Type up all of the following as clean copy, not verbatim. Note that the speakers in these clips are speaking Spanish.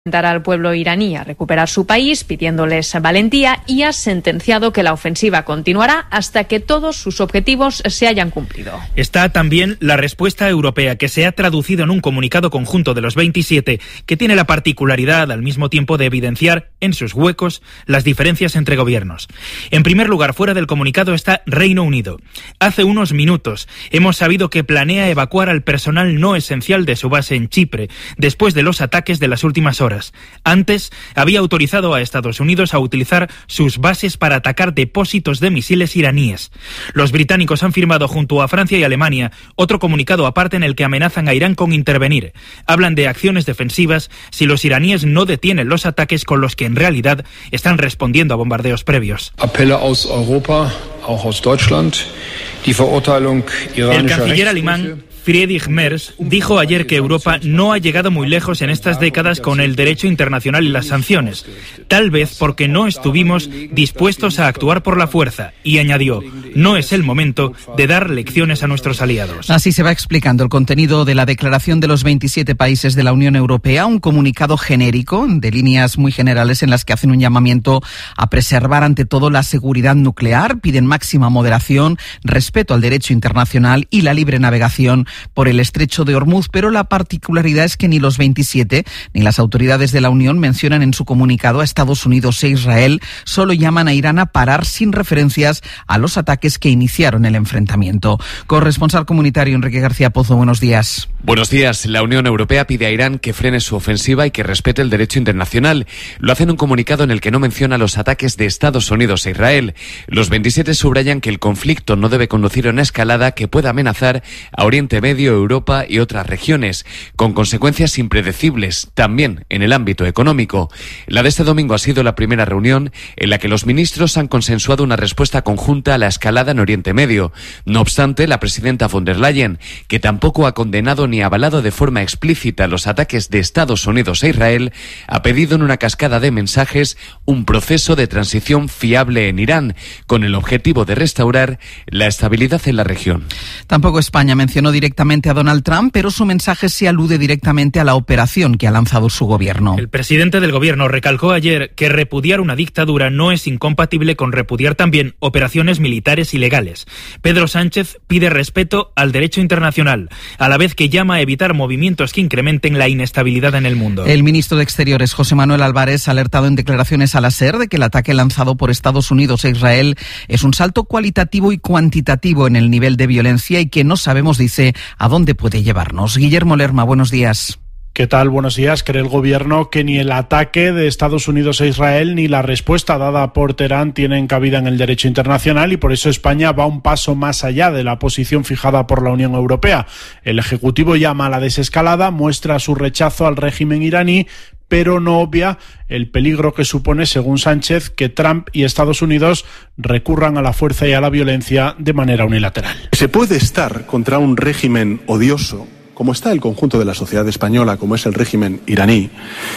al pueblo iraní a recuperar su país, pidiéndoles valentía, y ha sentenciado que la ofensiva continuará hasta que todos sus objetivos se hayan cumplido. Está también la respuesta europea, que se ha traducido en un comunicado conjunto de los 27, que tiene la particularidad al mismo tiempo de evidenciar en sus huecos las diferencias entre gobiernos. En primer lugar, fuera del comunicado está Reino Unido. Hace unos minutos hemos sabido que planea evacuar al personal no esencial de su base en Chipre, después de los ataques de las últimas horas. Antes, había autorizado a Estados Unidos a utilizar sus bases para atacar depósitos de misiles iraníes. Los británicos han firmado junto a Francia y Alemania otro comunicado aparte en el que amenazan a Irán con intervenir. Hablan de acciones defensivas si los iraníes no detienen los ataques con los que en realidad están respondiendo a bombardeos previos. Apelle aus Europa, auch aus Deutschland, die Verurteilung iranischer El canciller alemán Friedrich Merz dijo ayer que Europa no ha llegado muy lejos en estas décadas con el derecho internacional y las sanciones, tal vez porque no estuvimos dispuestos a actuar por la fuerza, y añadió, no es el momento de dar lecciones a nuestros aliados. Así se va explicando el contenido de la declaración de los 27 países de la Unión Europea, un comunicado genérico de líneas muy generales en las que hacen un llamamiento a preservar ante todo la seguridad nuclear, piden máxima moderación, respeto al derecho internacional y la libre navegación por el estrecho de Hormuz, pero la particularidad es que ni los 27 ni las autoridades de la Unión mencionan en su comunicado a Estados Unidos e Israel, solo llaman a Irán a parar sin referencias a los ataques que iniciaron el enfrentamiento. Corresponsal comunitario Enrique García Pozo, buenos días. Buenos días. La Unión Europea pide a Irán que frene su ofensiva y que respete el derecho internacional. Lo hace en un comunicado en el que no menciona los ataques de Estados Unidos e Israel. Los 27 subrayan que el conflicto no debe conducir a una escalada que pueda amenazar a Oriente Medio, Europa y otras regiones, con consecuencias impredecibles, también en el ámbito económico. La de este domingo ha sido la primera reunión en la que los ministros han consensuado una respuesta conjunta a la escalada en Oriente Medio. No obstante, la presidenta von der Leyen, que tampoco ha condenado ni avalado de forma explícita los ataques de Estados Unidos e Israel, ha pedido en una cascada de mensajes un proceso de transición fiable en Irán, con el objetivo de restaurar la estabilidad en la región. Tampoco España mencionó directamente a Donald Trump, pero su mensaje sí alude directamente a la operación que ha lanzado su gobierno. El presidente del gobierno recalcó ayer que repudiar una dictadura no es incompatible con repudiar también operaciones militares ilegales. Pedro Sánchez pide respeto al derecho internacional, a la vez que llama a evitar movimientos que incrementen la inestabilidad en el mundo. El ministro de Exteriores, José Manuel Álvarez, ha alertado en declaraciones a la SER de que el ataque lanzado por Estados Unidos e Israel es un salto cualitativo y cuantitativo en el nivel de violencia y que no sabemos, dice, a dónde puede llevarnos. Guillermo Lerma, buenos días. ¿Qué tal? Buenos días. Cree el gobierno que ni el ataque de Estados Unidos a Israel ni la respuesta dada por Teherán tienen cabida en el derecho internacional y por eso España va un paso más allá de la posición fijada por la Unión Europea. El Ejecutivo llama a la desescalada, muestra su rechazo al régimen iraní, pero no obvia el peligro que supone, según Sánchez, que Trump y Estados Unidos recurran a la fuerza y a la violencia de manera unilateral. Se puede estar contra un régimen odioso, como está el conjunto de la sociedad española, como es el régimen iraní,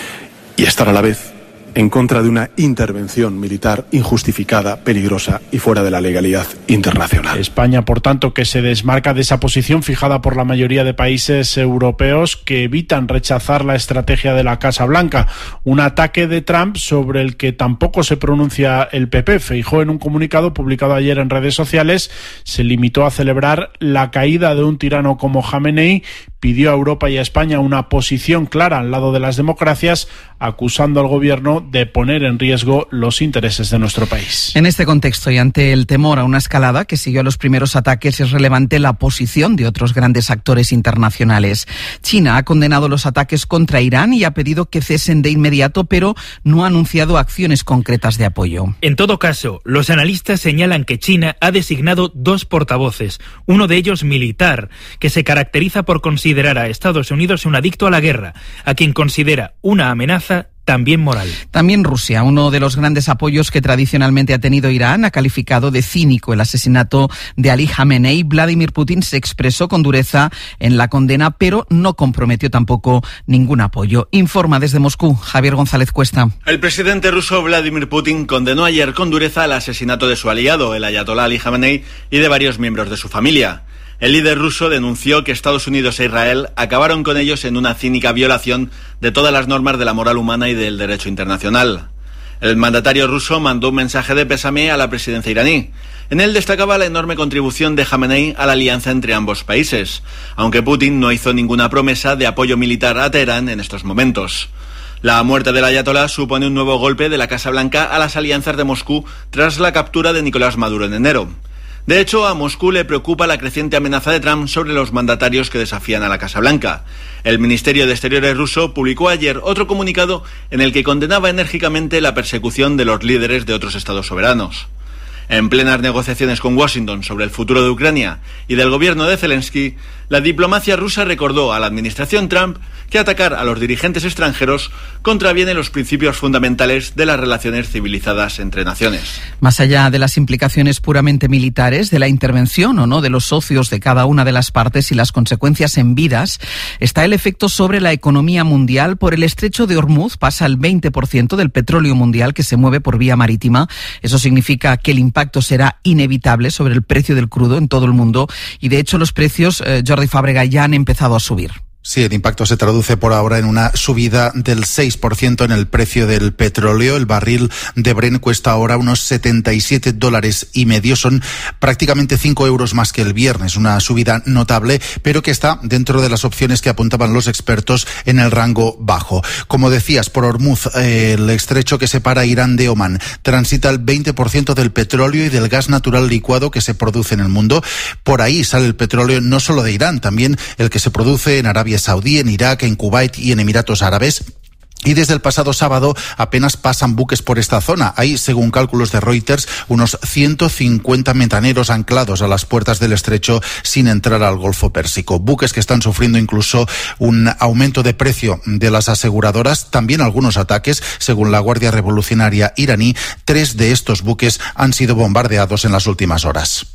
y estar a la vez en contra de una intervención militar injustificada, peligrosa y fuera de la legalidad internacional. España, por tanto, que se desmarca de esa posición fijada por la mayoría de países europeos que evitan rechazar la estrategia de la Casa Blanca. Un ataque de Trump sobre el que tampoco se pronuncia el PP. Feijóo, en un comunicado publicado ayer en redes sociales, se limitó a celebrar la caída de un tirano como Jamenei, pidió a Europa y a España una posición clara al lado de las democracias, acusando al gobierno de poner en riesgo los intereses de nuestro país. En este contexto y ante el temor a una escalada que siguió a los primeros ataques, es relevante la posición de otros grandes actores internacionales. China ha condenado los ataques contra Irán y ha pedido que cesen de inmediato, pero no ha anunciado acciones concretas de apoyo. En todo caso, los analistas señalan que China ha designado 2 portavoces, uno de ellos militar, que se caracteriza por considerar a Estados Unidos un adicto a la guerra, a quien considera una amenaza también moral. También Rusia, uno de los grandes apoyos que tradicionalmente ha tenido Irán, ha calificado de cínico el asesinato de Ali Jamenei. Vladimir Putin se expresó con dureza en la condena, pero no comprometió tampoco ningún apoyo. Informa desde Moscú, Javier González Cuesta. El presidente ruso Vladimir Putin condenó ayer con dureza el asesinato de su aliado, el ayatolá Ali Jamenei, y de varios miembros de su familia. El líder ruso denunció que Estados Unidos e Israel acabaron con ellos en una cínica violación de todas las normas de la moral humana y del derecho internacional. El mandatario ruso mandó un mensaje de pésame a la presidencia iraní. En él destacaba la enorme contribución de Jamenei a la alianza entre ambos países, aunque Putin no hizo ninguna promesa de apoyo militar a Teherán en estos momentos. La muerte del ayatolá supone un nuevo golpe de la Casa Blanca a las alianzas de Moscú tras la captura de Nicolás Maduro en enero. De hecho, a Moscú le preocupa la creciente amenaza de Trump sobre los mandatarios que desafían a la Casa Blanca. El Ministerio de Exteriores ruso publicó ayer otro comunicado en el que condenaba enérgicamente la persecución de los líderes de otros estados soberanos. En plenas negociaciones con Washington sobre el futuro de Ucrania y del gobierno de Zelensky, la diplomacia rusa recordó a la administración Trump que atacar a los dirigentes extranjeros contraviene los principios fundamentales de las relaciones civilizadas entre naciones. Más allá de las implicaciones puramente militares, de la intervención o no de los socios de cada una de las partes y las consecuencias en vidas, está el efecto sobre la economía mundial. Por el estrecho de Hormuz pasa el 20% del petróleo mundial que se mueve por vía marítima. Eso significa que el impacto será inevitable sobre el precio del crudo en todo el mundo y, de hecho, los precios, Jordi Fábrega, ya han empezado a subir. Sí, el impacto se traduce por ahora en una subida del 6% en el precio del petróleo. El barril de Brent cuesta ahora unos $77.50. Son prácticamente 5 euros más que el viernes. Una subida notable, pero que está dentro de las opciones que apuntaban los expertos en el rango bajo. Como decías, por Hormuz, el estrecho que separa Irán de Omán, transita el 20% del petróleo y del gas natural licuado que se produce en el mundo. Por ahí sale el petróleo no solo de Irán, también el que se produce en Arabia Saudí, en Irak, en Kuwait y en Emiratos Árabes. Y desde el pasado sábado apenas pasan buques por esta zona. Hay, según cálculos de Reuters, unos 150 metaneros anclados a las puertas del estrecho sin entrar al Golfo Pérsico. Buques que están sufriendo incluso un aumento de precio de las aseguradoras, también algunos ataques. Según la Guardia Revolucionaria iraní, 3 de estos buques han sido bombardeados en las últimas horas.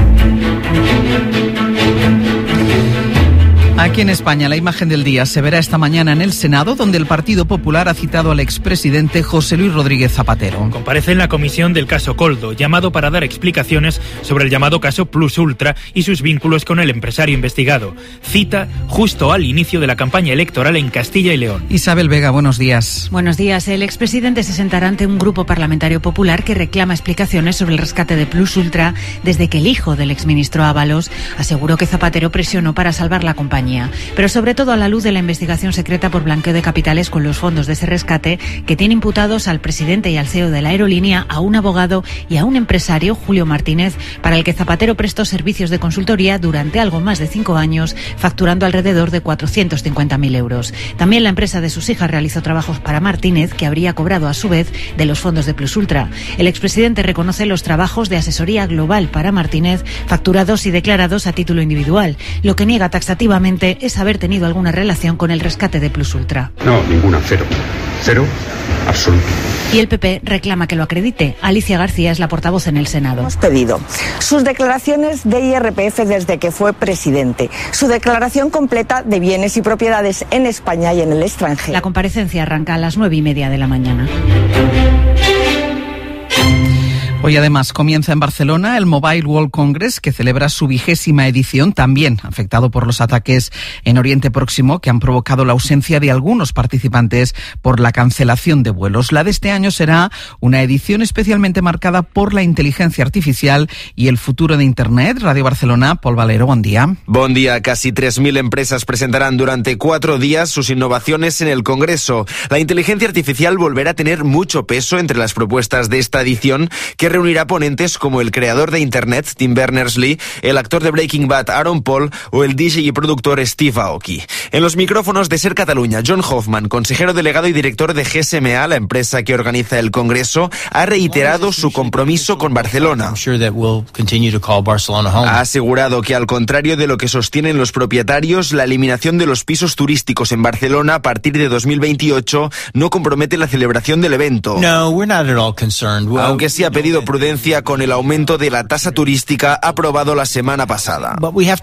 Aquí en España, la imagen del día se verá esta mañana en el Senado, donde el Partido Popular ha citado al expresidente José Luis Rodríguez Zapatero. Comparece en la comisión del caso Koldo, llamado para dar explicaciones sobre el llamado caso Plus Ultra y sus vínculos con el empresario investigado. Cita justo al inicio de la campaña electoral en Castilla y León. Isabel Vega, buenos días. Buenos días. El expresidente se sentará ante un grupo parlamentario popular que reclama explicaciones sobre el rescate de Plus Ultra desde que el hijo del exministro Ábalos aseguró que Zapatero presionó para salvar la compañía. Pero sobre todo a la luz de la investigación secreta por blanqueo de capitales con los fondos de ese rescate, que tiene imputados al presidente y al CEO de la aerolínea, a un abogado y a un empresario, Julio Martínez, para el que Zapatero prestó servicios de consultoría durante algo más de 5 años, facturando alrededor de 450.000 euros. También la empresa de sus hijas realizó trabajos para Martínez, que habría cobrado a su vez de los fondos de Plus Ultra. El expresidente reconoce los trabajos de asesoría global para Martínez, facturados y declarados a título individual. Lo que niega taxativamente es haber tenido alguna relación con el rescate de Plus Ultra. No, ninguna, cero. Cero, absoluto. Y el PP reclama que lo acredite. Alicia García es la portavoz en el Senado. Hemos pedido sus declaraciones de IRPF desde que fue presidente, su declaración completa de bienes y propiedades en España y en el extranjero. La comparecencia arranca a las 9:30 de la mañana. Hoy además comienza en Barcelona el Mobile World Congress, que celebra su 20ª edición, también afectado por los ataques en Oriente Próximo que han provocado la ausencia de algunos participantes por la cancelación de vuelos. La de este año será una edición especialmente marcada por la inteligencia artificial y el futuro de Internet. Radio Barcelona, Pol Valero, buen día. Buen día. Casi 3.000 empresas presentarán durante 4 días sus innovaciones en el Congreso. La inteligencia artificial volverá a tener mucho peso entre las propuestas de esta edición, que reunirá ponentes como el creador de Internet, Tim Berners-Lee, el actor de Breaking Bad, Aaron Paul, o el DJ y productor Steve Aoki. En los micrófonos de Ser Catalunya, John Hoffman, consejero delegado y director de GSMA, la empresa que organiza el Congreso, ha reiterado su compromiso con Barcelona. Ha asegurado que, al contrario de lo que sostienen los propietarios, la eliminación de los pisos turísticos en Barcelona a partir de 2028 no compromete la celebración del evento. Aunque sí ha pedido pedido prudencia con el aumento de la tasa turística aprobado la semana pasada.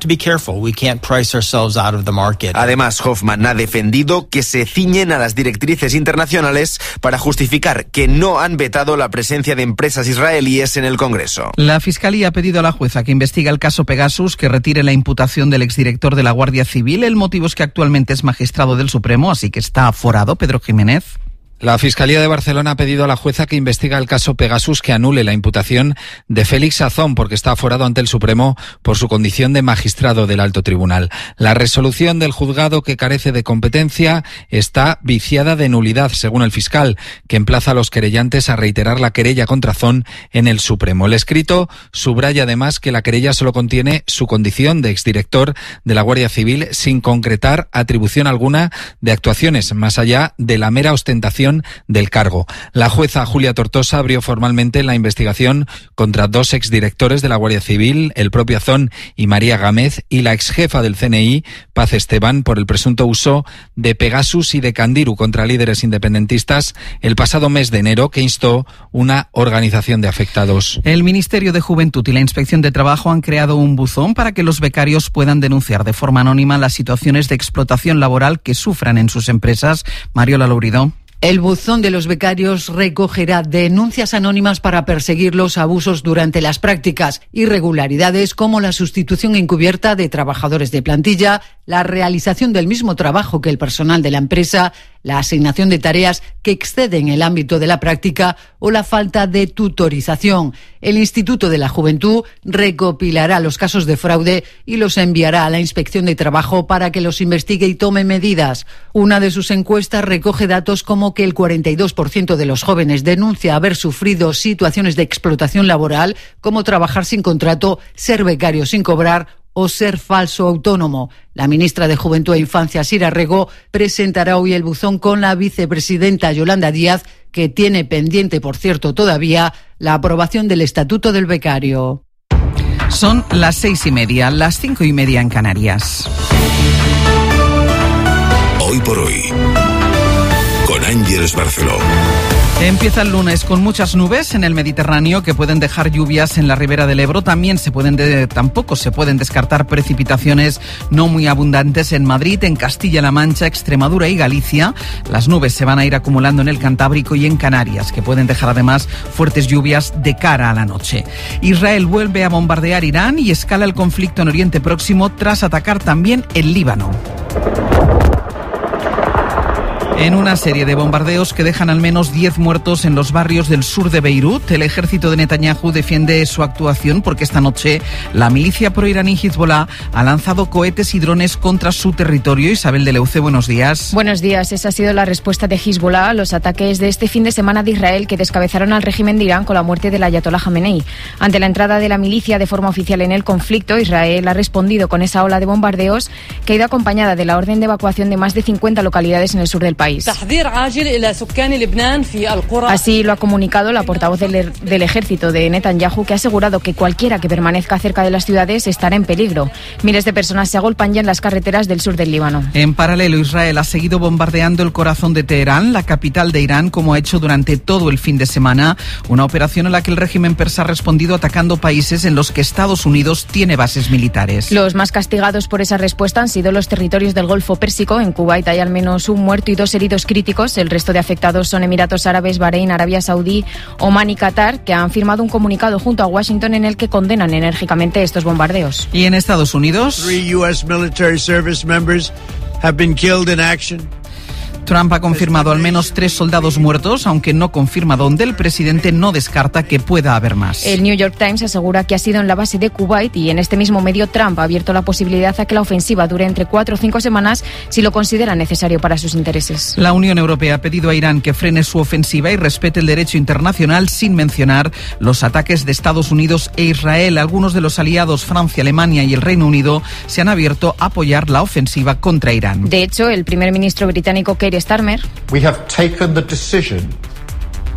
Además, Hoffman ha defendido que se ciñen a las directrices internacionales para justificar que no han vetado la presencia de empresas israelíes en el Congreso. La Fiscalía ha pedido a la jueza que investigue el caso Pegasus que retire la imputación del exdirector de la Guardia Civil. El motivo es que actualmente es magistrado del Supremo, así que está aforado. Pedro Jiménez. La Fiscalía de Barcelona ha pedido a la jueza que investigue el caso Pegasus que anule la imputación de Félix Azón porque está aforado ante el Supremo por su condición de magistrado del Alto Tribunal. La resolución del juzgado, que carece de competencia, está viciada de nulidad, según el fiscal, que emplaza a los querellantes a reiterar la querella contra Azón en el Supremo. El escrito subraya además que la querella solo contiene su condición de exdirector de la Guardia Civil sin concretar atribución alguna de actuaciones más allá de la mera ostentación del cargo. La jueza Julia Tortosa abrió formalmente la investigación contra dos exdirectores de la Guardia Civil, el propio Azón y María Gámez, y la exjefa del CNI, Paz Esteban, por el presunto uso de Pegasus y de Candiru contra líderes independentistas el pasado mes de enero, que instó una organización de afectados. El Ministerio de Juventud y la Inspección de Trabajo han creado un buzón para que los becarios puedan denunciar de forma anónima las situaciones de explotación laboral que sufran en sus empresas. Mariola Lourido. El buzón de los becarios recogerá denuncias anónimas para perseguir los abusos durante las prácticas, irregularidades como la sustitución encubierta de trabajadores de plantilla, la realización del mismo trabajo que el personal de la empresa, la asignación de tareas que exceden el ámbito de la práctica o la falta de tutorización. El Instituto de la Juventud recopilará los casos de fraude y los enviará a la Inspección de Trabajo para que los investigue y tome medidas. Una de sus encuestas recoge datos como que el 42% de los jóvenes denuncia haber sufrido situaciones de explotación laboral, como trabajar sin contrato, ser becario sin cobrar o ser falso autónomo. La ministra de Juventud e Infancia, Sira Rego, presentará hoy el buzón con la vicepresidenta Yolanda Díaz, que tiene pendiente, por cierto, todavía la aprobación del Estatuto del Becario. Son las 6:30, las 5:30 en Canarias. Hoy por hoy, con Ángeles Barceló. Empieza el lunes con muchas nubes en el Mediterráneo que pueden dejar lluvias en la ribera del Ebro. También tampoco se pueden descartar precipitaciones no muy abundantes en Madrid, en Castilla-La Mancha, Extremadura y Galicia. Las nubes se van a ir acumulando en el Cantábrico y en Canarias, que pueden dejar además fuertes lluvias de cara a la noche. Israel vuelve a bombardear Irán y escala el conflicto en Oriente Próximo tras atacar también el Líbano. En una serie de bombardeos que dejan al menos 10 muertos en los barrios del sur de Beirut, el ejército de Netanyahu defiende su actuación porque esta noche la milicia proiraní Hezbollah ha lanzado cohetes y drones contra su territorio. Isabel de Leuce, buenos días. Buenos días. Esa ha sido la respuesta de Hezbollah a los ataques de este fin de semana de Israel que descabezaron al régimen de Irán con la muerte del ayatolá Jamenei. Ante la entrada de la milicia de forma oficial en el conflicto, Israel ha respondido con esa ola de bombardeos que ha ido acompañada de la orden de evacuación de más de 50 localidades en el sur del país. Así lo ha comunicado la portavoz del ejército de Netanyahu, que ha asegurado que cualquiera que permanezca cerca de las ciudades estará en peligro. Miles de personas se agolpan ya en las carreteras del sur del Líbano. En paralelo, Israel ha seguido bombardeando el corazón de Teherán, la capital de Irán, como ha hecho durante todo el fin de semana. Una operación en la que el régimen persa ha respondido atacando países en los que Estados Unidos tiene bases militares. Los más castigados por esa respuesta han sido los territorios del Golfo Pérsico. En Kuwait hay al menos un muerto y 2 heridos críticos. El resto de afectados son Emiratos Árabes, Bahrein, Arabia Saudí, Omán y Qatar, que han firmado un comunicado junto a Washington en el que condenan enérgicamente estos bombardeos. Y en Estados Unidos, 3 U.S. military service members have been killed in action. Trump ha confirmado al menos 3 soldados muertos, aunque no confirma dónde. El presidente no descarta que pueda haber más. El New York Times asegura que ha sido en la base de Kuwait y en este mismo medio Trump ha abierto la posibilidad a que la ofensiva dure entre 4 o 5 semanas si lo considera necesario para sus intereses. La Unión Europea ha pedido a Irán que frene su ofensiva y respete el derecho internacional, sin mencionar los ataques de Estados Unidos e Israel. Algunos de los aliados, Francia, Alemania y el Reino Unido, se han abierto a apoyar la ofensiva contra Irán. De hecho, el primer ministro británico Keir Starmer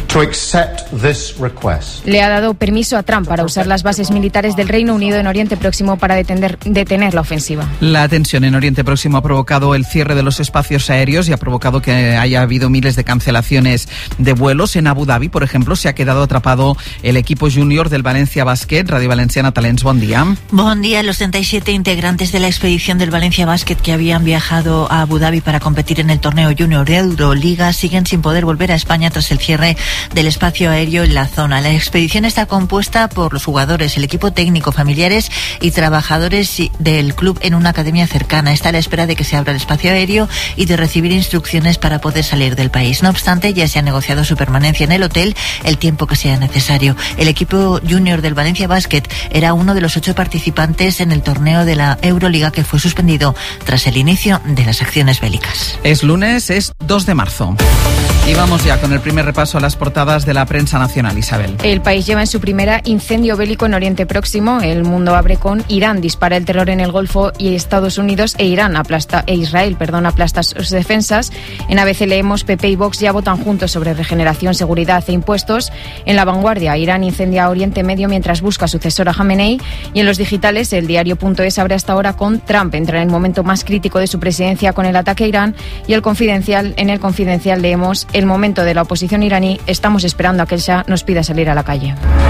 Le ha dado permiso a Trump para usar las bases militares del Reino Unido en Oriente Próximo para detener la ofensiva. La tensión en Oriente Próximo ha provocado el cierre de los espacios aéreos y ha provocado que haya habido miles de cancelaciones de vuelos. En Abu Dhabi, por ejemplo, se ha quedado atrapado el equipo junior del Valencia Basket. Radio Valenciana Talents, buen día. Buen día. Los 37 integrantes de la expedición del Valencia Basket que habían viajado a Abu Dhabi para competir en el torneo junior de Euroliga siguen sin poder volver a España tras el cierre del espacio aéreo en la zona. La expedición está compuesta por los jugadores, el equipo técnico, familiares y trabajadores del club en una academia cercana. Está a la espera de que se abra el espacio aéreo y de recibir instrucciones para poder salir del país. No obstante, ya se ha negociado su permanencia en el hotel el tiempo que sea necesario. El equipo junior del Valencia Basket era uno de los 8 participantes en el torneo de la Euroliga que fue suspendido tras el inicio de las acciones bélicas. Es lunes, es 2 de marzo. Y vamos ya con el primer repaso a las portadas de la prensa nacional, Isabel. El país lleva en su primera incendio bélico en Oriente Próximo. El Mundo abre con Irán dispara el terror en el Golfo y Estados Unidos Israel aplasta sus defensas. En ABC leemos PP y Vox ya votan juntos sobre regeneración, seguridad e impuestos. En La Vanguardia, Irán incendia Oriente Medio mientras busca sucesor a Jamenei. Y en los digitales, el diario.es abre hasta ahora con Trump entra en el momento más crítico de su presidencia con el ataque a Irán. Y en el Confidencial leemos el momento de la oposición iraní, estamos esperando a que el Shah nos pida salir a la calle.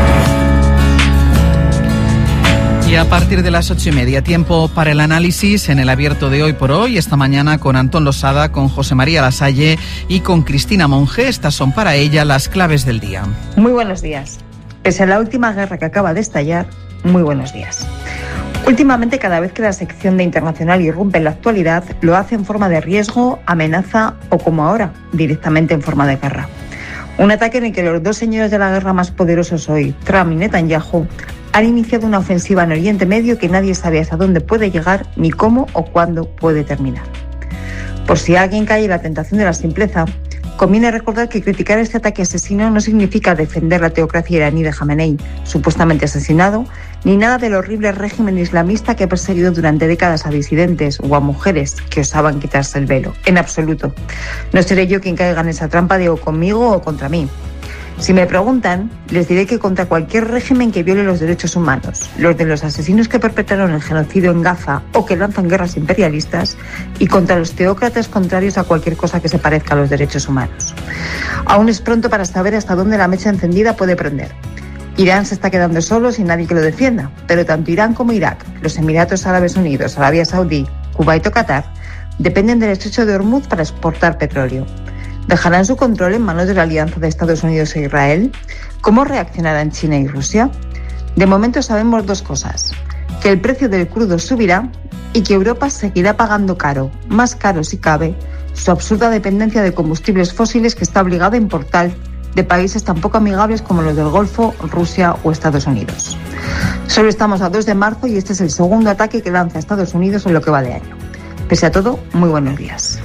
Y a partir de las 8:30, tiempo para el análisis en el abierto de Hoy por Hoy, esta mañana con Antón Losada, con José María Lasalle y con Cristina Monge. Estas son para ella las claves del día. Muy buenos días. Pese a la última guerra que acaba de estallar, muy buenos días. Últimamente, cada vez que la sección de Internacional irrumpe en la actualidad, lo hace en forma de riesgo, amenaza o, como ahora, directamente en forma de guerra. Un ataque en el que los dos señores de la guerra más poderosos hoy, Trump y Netanyahu, han iniciado una ofensiva en Oriente Medio que nadie sabe hasta dónde puede llegar ni cómo o cuándo puede terminar. Por si alguien cae en la tentación de la simpleza, conviene recordar que criticar este ataque asesino no significa defender la teocracia iraní de Jamenei, supuestamente asesinado, ni nada del horrible régimen islamista que ha perseguido durante décadas a disidentes o a mujeres que osaban quitarse el velo. En absoluto. No seré yo quien caiga en esa trampa de o conmigo o contra mí. Si me preguntan, les diré que contra cualquier régimen que viole los derechos humanos, los de los asesinos que perpetraron el genocidio en Gaza o que lanzan guerras imperialistas, y contra los teócratas contrarios a cualquier cosa que se parezca a los derechos humanos. Aún es pronto para saber hasta dónde la mecha encendida puede prender. Irán se está quedando solo sin nadie que lo defienda, pero tanto Irán como Irak, los Emiratos Árabes Unidos, Arabia Saudí, Kuwait o Qatar, dependen del estrecho de Hormuz para exportar petróleo. ¿Dejarán su control en manos de la alianza de Estados Unidos e Israel? ¿Cómo reaccionarán China y Rusia? De momento sabemos dos cosas: que el precio del crudo subirá y que Europa seguirá pagando caro, más caro si cabe, su absurda dependencia de combustibles fósiles que está obligada a importar de países tan poco amigables como los del Golfo, Rusia o Estados Unidos. Solo estamos a 2 de marzo y este es el segundo ataque que lanza Estados Unidos en lo que va de año. Pese a todo, muy buenos días.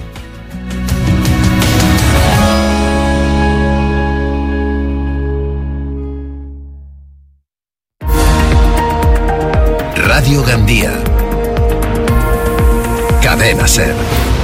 Radio Gandía. Cadena SER.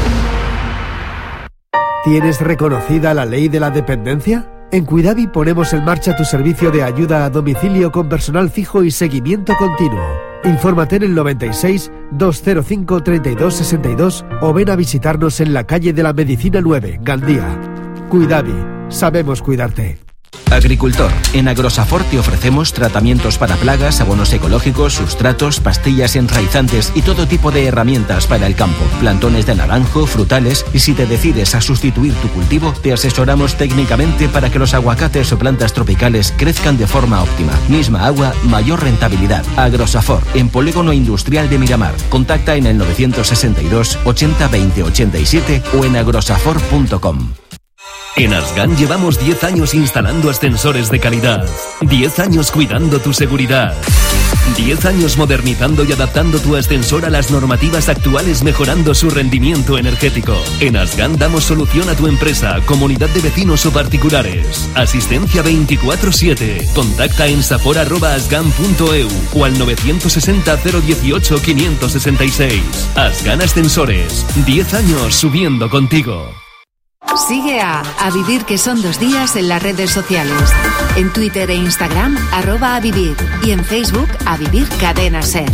¿Tienes reconocida la ley de la dependencia? En Cuidavi ponemos en marcha tu servicio de ayuda a domicilio con personal fijo y seguimiento continuo. Infórmate en el 96 205 32 62 o ven a visitarnos en la calle de la Medicina 9, Gandía. Cuidavi, sabemos cuidarte. Agricultor, en Agrosafor te ofrecemos tratamientos para plagas, abonos ecológicos, sustratos, pastillas enraizantes y todo tipo de herramientas para el campo, plantones de naranjo, frutales, y si te decides a sustituir tu cultivo, te asesoramos técnicamente para que los aguacates o plantas tropicales crezcan de forma óptima. Misma agua, mayor rentabilidad. Agrosafor, en Polígono Industrial de Miramar. Contacta en el 962 80 20 87 o en agrosafor.com. En Asgan llevamos 10 años instalando ascensores de calidad, 10 años cuidando tu seguridad, 10 años modernizando y adaptando tu ascensor a las normativas actuales, mejorando su rendimiento energético. En Asgan damos solución a tu empresa, comunidad de vecinos o particulares. Asistencia 24/7. Contacta en safor@asgan.eu o al 960 018 566. Asgan Ascensores, 10 años subiendo contigo. Sigue a Vivir que son 2 días en las redes sociales. En Twitter e Instagram, @avivir. Y en Facebook, A Vivir Cadena Ser.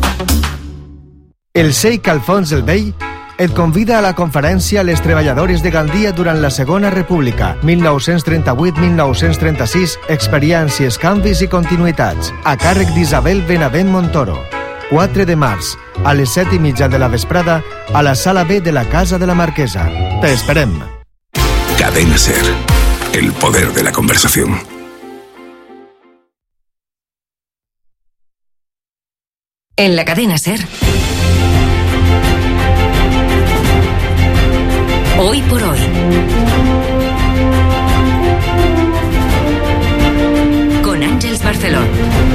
El Sheikh Alfons el Bey et convida a la conferència Les treballadores de Gandia durant la Segona República, 1938-1936, experiències, canvis i continuïtats, a càrrec d'Isabel Benavent Montoro. 4 de març, a les 7:30 de la vesprada, a la Sala B de la Casa de la Marquesa. Te esperem. Cadena Ser, el poder de la conversación. En la Cadena Ser. Hoy por hoy. Con Ángeles Barceló.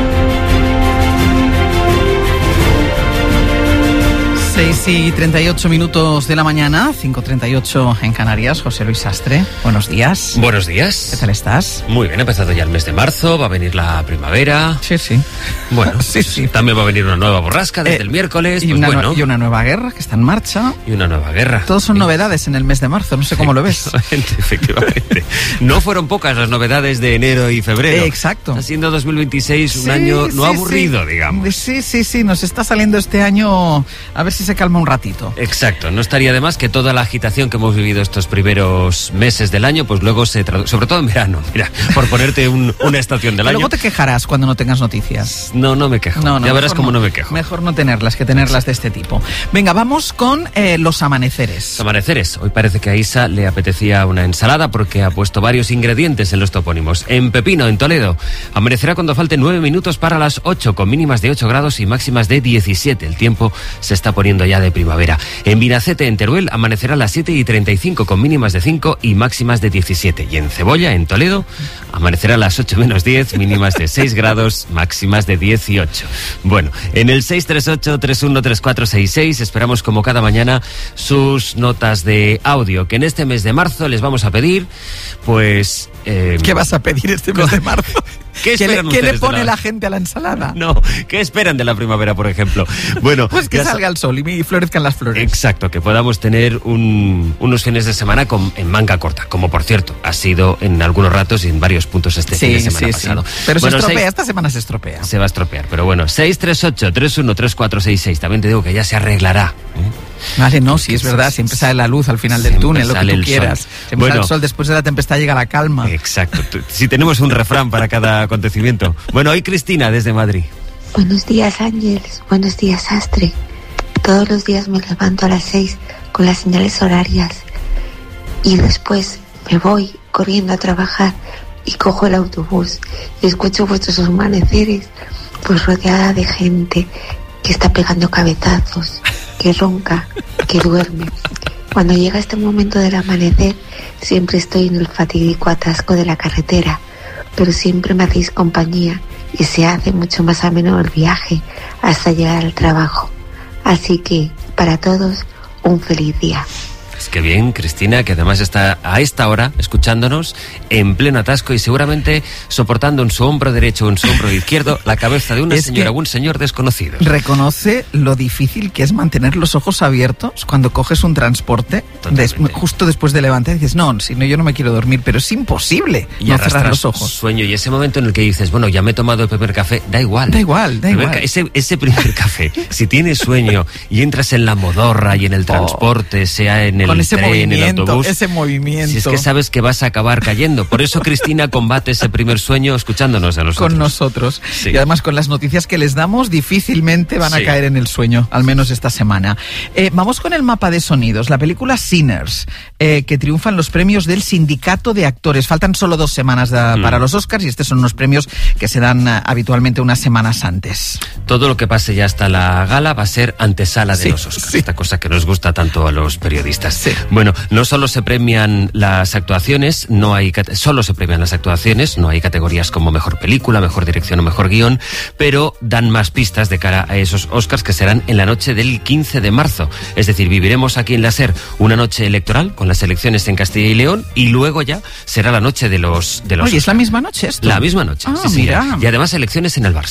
6:38 de la mañana, 5:38 en Canarias. José Luis Sastre, buenos días. Buenos días. ¿Qué tal estás? Muy bien, ha empezado ya el mes de marzo, va a venir la primavera. Sí, sí. Bueno, sí. También va a venir una nueva borrasca desde el miércoles. Y, y una nueva guerra que está en marcha. Y una nueva guerra. Todos son novedades en el mes de marzo, no sé cómo lo ves. Efectivamente. No fueron pocas las novedades de enero y febrero. Exacto. Está siendo 2026 un año no aburrido, digamos. Sí, nos está saliendo este año, a ver si se calma un ratito. Exacto, no estaría de más que toda la agitación que hemos vivido estos primeros meses del año, pues luego se traduce, sobre todo en verano, mira, por ponerte una estación del año. Luego te quejarás cuando no tengas noticias. No me quejo. Ya verás cómo no me quejo. Mejor no tenerlas que tenerlas de este tipo. Venga, vamos con los amaneceres. Los amaneceres. Hoy parece que a Isa le apetecía una ensalada porque ha puesto varios ingredientes en los topónimos. En Pepino, en Toledo, amanecerá cuando falten 9 minutos para las 8, con mínimas de 8 grados y máximas de 17. El tiempo se está poniendo ya de primavera. En Vinacete, en Teruel, amanecerá a las 7:35 con mínimas de 5 y máximas de 17. Y en Cebolla, en Toledo, amanecerá a las 8 menos 10, mínimas de 6 grados, máximas de 18. Bueno, en el 638-313466 esperamos como cada mañana sus notas de audio, que en este mes de marzo les vamos a pedir, pues... ¿Qué vas a pedir este mes de marzo? ¿Qué le pone la gente a la ensalada? No, ¿qué esperan de la primavera, por ejemplo? Bueno, pues que salga el sol y florezcan las flores. Exacto, que podamos tener unos fines de semana en manga corta, como por cierto ha sido en algunos ratos y en varios puntos fin de semana pasado. Sí. Pero se estropea, esta semana se estropea. Se va a estropear, pero bueno, 638-313466, también te digo que ya se arreglará. Vale, no, sí, es verdad, siempre sale la luz al final del túnel, lo que tú quieras. Siempre sale el sol, después de la tempestad llega la calma. Exacto, si tenemos un refrán para cada acontecimiento. Bueno, hoy Cristina, desde Madrid. Buenos días, Ángeles, buenos días, Sastre. Todos los días me levanto a las 6 con las señales horarias y después me voy corriendo a trabajar y cojo el autobús y escucho vuestros amaneceres, pues rodeada de gente que está pegando cabezazos, que ronca, que duerme. Cuando llega este momento del amanecer, siempre estoy en el fatídico atasco de la carretera, pero siempre me hacéis compañía y se hace mucho más ameno el viaje hasta llegar al trabajo. Así que, para todos, un feliz día. Es que bien, Cristina, que además está a esta hora escuchándonos en pleno atasco y seguramente soportando en su hombro derecho o en su hombro izquierdo la cabeza de una señora o un señor desconocidos. Reconoce lo difícil que es mantener los ojos abiertos cuando coges un transporte justo después de levantar y dices, no, si no, yo no me quiero dormir, pero es imposible y no cerrar los ojos. Sueño, y ese momento en el que dices, bueno, ya me he tomado el primer café, da igual. Da igual. Ese primer café, si tienes sueño y entras en la modorra y en el transporte, sea en el con ese tren, movimiento, en el autobús, ese movimiento. Si es que sabes que vas a acabar cayendo. Por eso Cristina combate ese primer sueño escuchándonos a nosotros. Con nosotros. Sí. Y además con las noticias que les damos difícilmente van a caer en el sueño, al menos esta semana. Vamos con el mapa de sonidos. La película Sinners, que triunfa en los premios del Sindicato de Actores. Faltan solo 2 semanas para los Oscars y estos son unos premios que se dan habitualmente unas semanas antes. Todo lo que pase ya hasta la gala va a ser antesala de los Oscars. Esta cosa que nos gusta tanto a los periodistas. Sí. Bueno, no solo se premian las actuaciones, solo se premian las actuaciones, no hay categorías como mejor película, mejor dirección o mejor guión, pero dan más pistas de cara a esos Oscars que serán en la noche del 15 de marzo. Es decir, viviremos aquí en la SER una noche electoral con las elecciones en Castilla y León y luego ya será la noche de los Oye, Oscars. ¿es la misma noche esto? La misma noche, sí, mira. Y además elecciones en el Barça.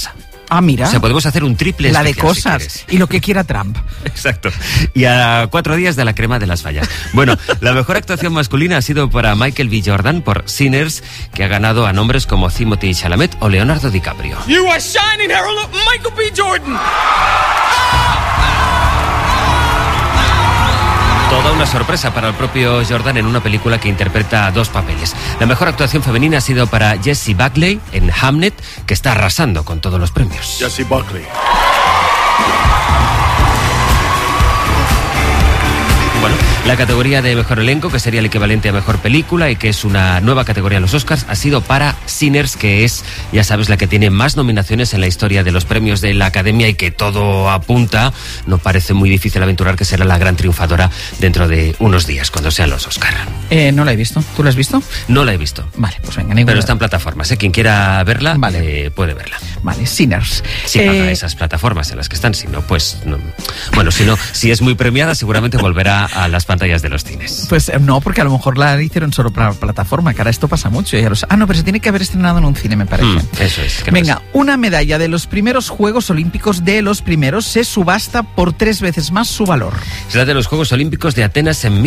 Ah, mira. O sea, podemos hacer un triple la de especial, cosas si y lo que quiera Trump. Exacto. Y a 4 días de la crema de las fallas. Bueno, la mejor actuación masculina ha sido para Michael B. Jordan por Sinners, que ha ganado a nombres como Timothée Chalamet o Leonardo DiCaprio. You are shining herald of Michael B. Jordan. Toda una sorpresa para el propio Jordan en una película que interpreta 2 papeles. La mejor actuación femenina ha sido para Jessie Buckley en Hamnet, que está arrasando con todos los premios. Jessie Buckley. Bueno, la categoría de mejor elenco, que sería el equivalente a mejor película y que es una nueva categoría en los Oscars, ha sido para Sinners, que es, ya sabes, la que tiene más nominaciones en la historia de los premios de la Academia y que todo apunta, no parece muy difícil aventurar que será la gran triunfadora dentro de unos días, cuando sean los Oscar. No la he visto. ¿Tú la has visto? No la he visto. Vale, pues venga. Pero está en plataformas, Quien quiera verla, puede verla. Vale, Sinners. Si paga esas plataformas en las que están, si no, pues no. Bueno, si es muy premiada, seguramente volverá a las pantallas de los cines. Pues no, porque a lo mejor la hicieron solo para plataforma, que ahora esto pasa mucho. No, pero se tiene que haber estrenado en un cine, me parece. Eso es. Venga, una medalla de los primeros Juegos Olímpicos de los primeros se subasta por 3 veces más su valor. Es la de los Juegos Olímpicos de Atenas en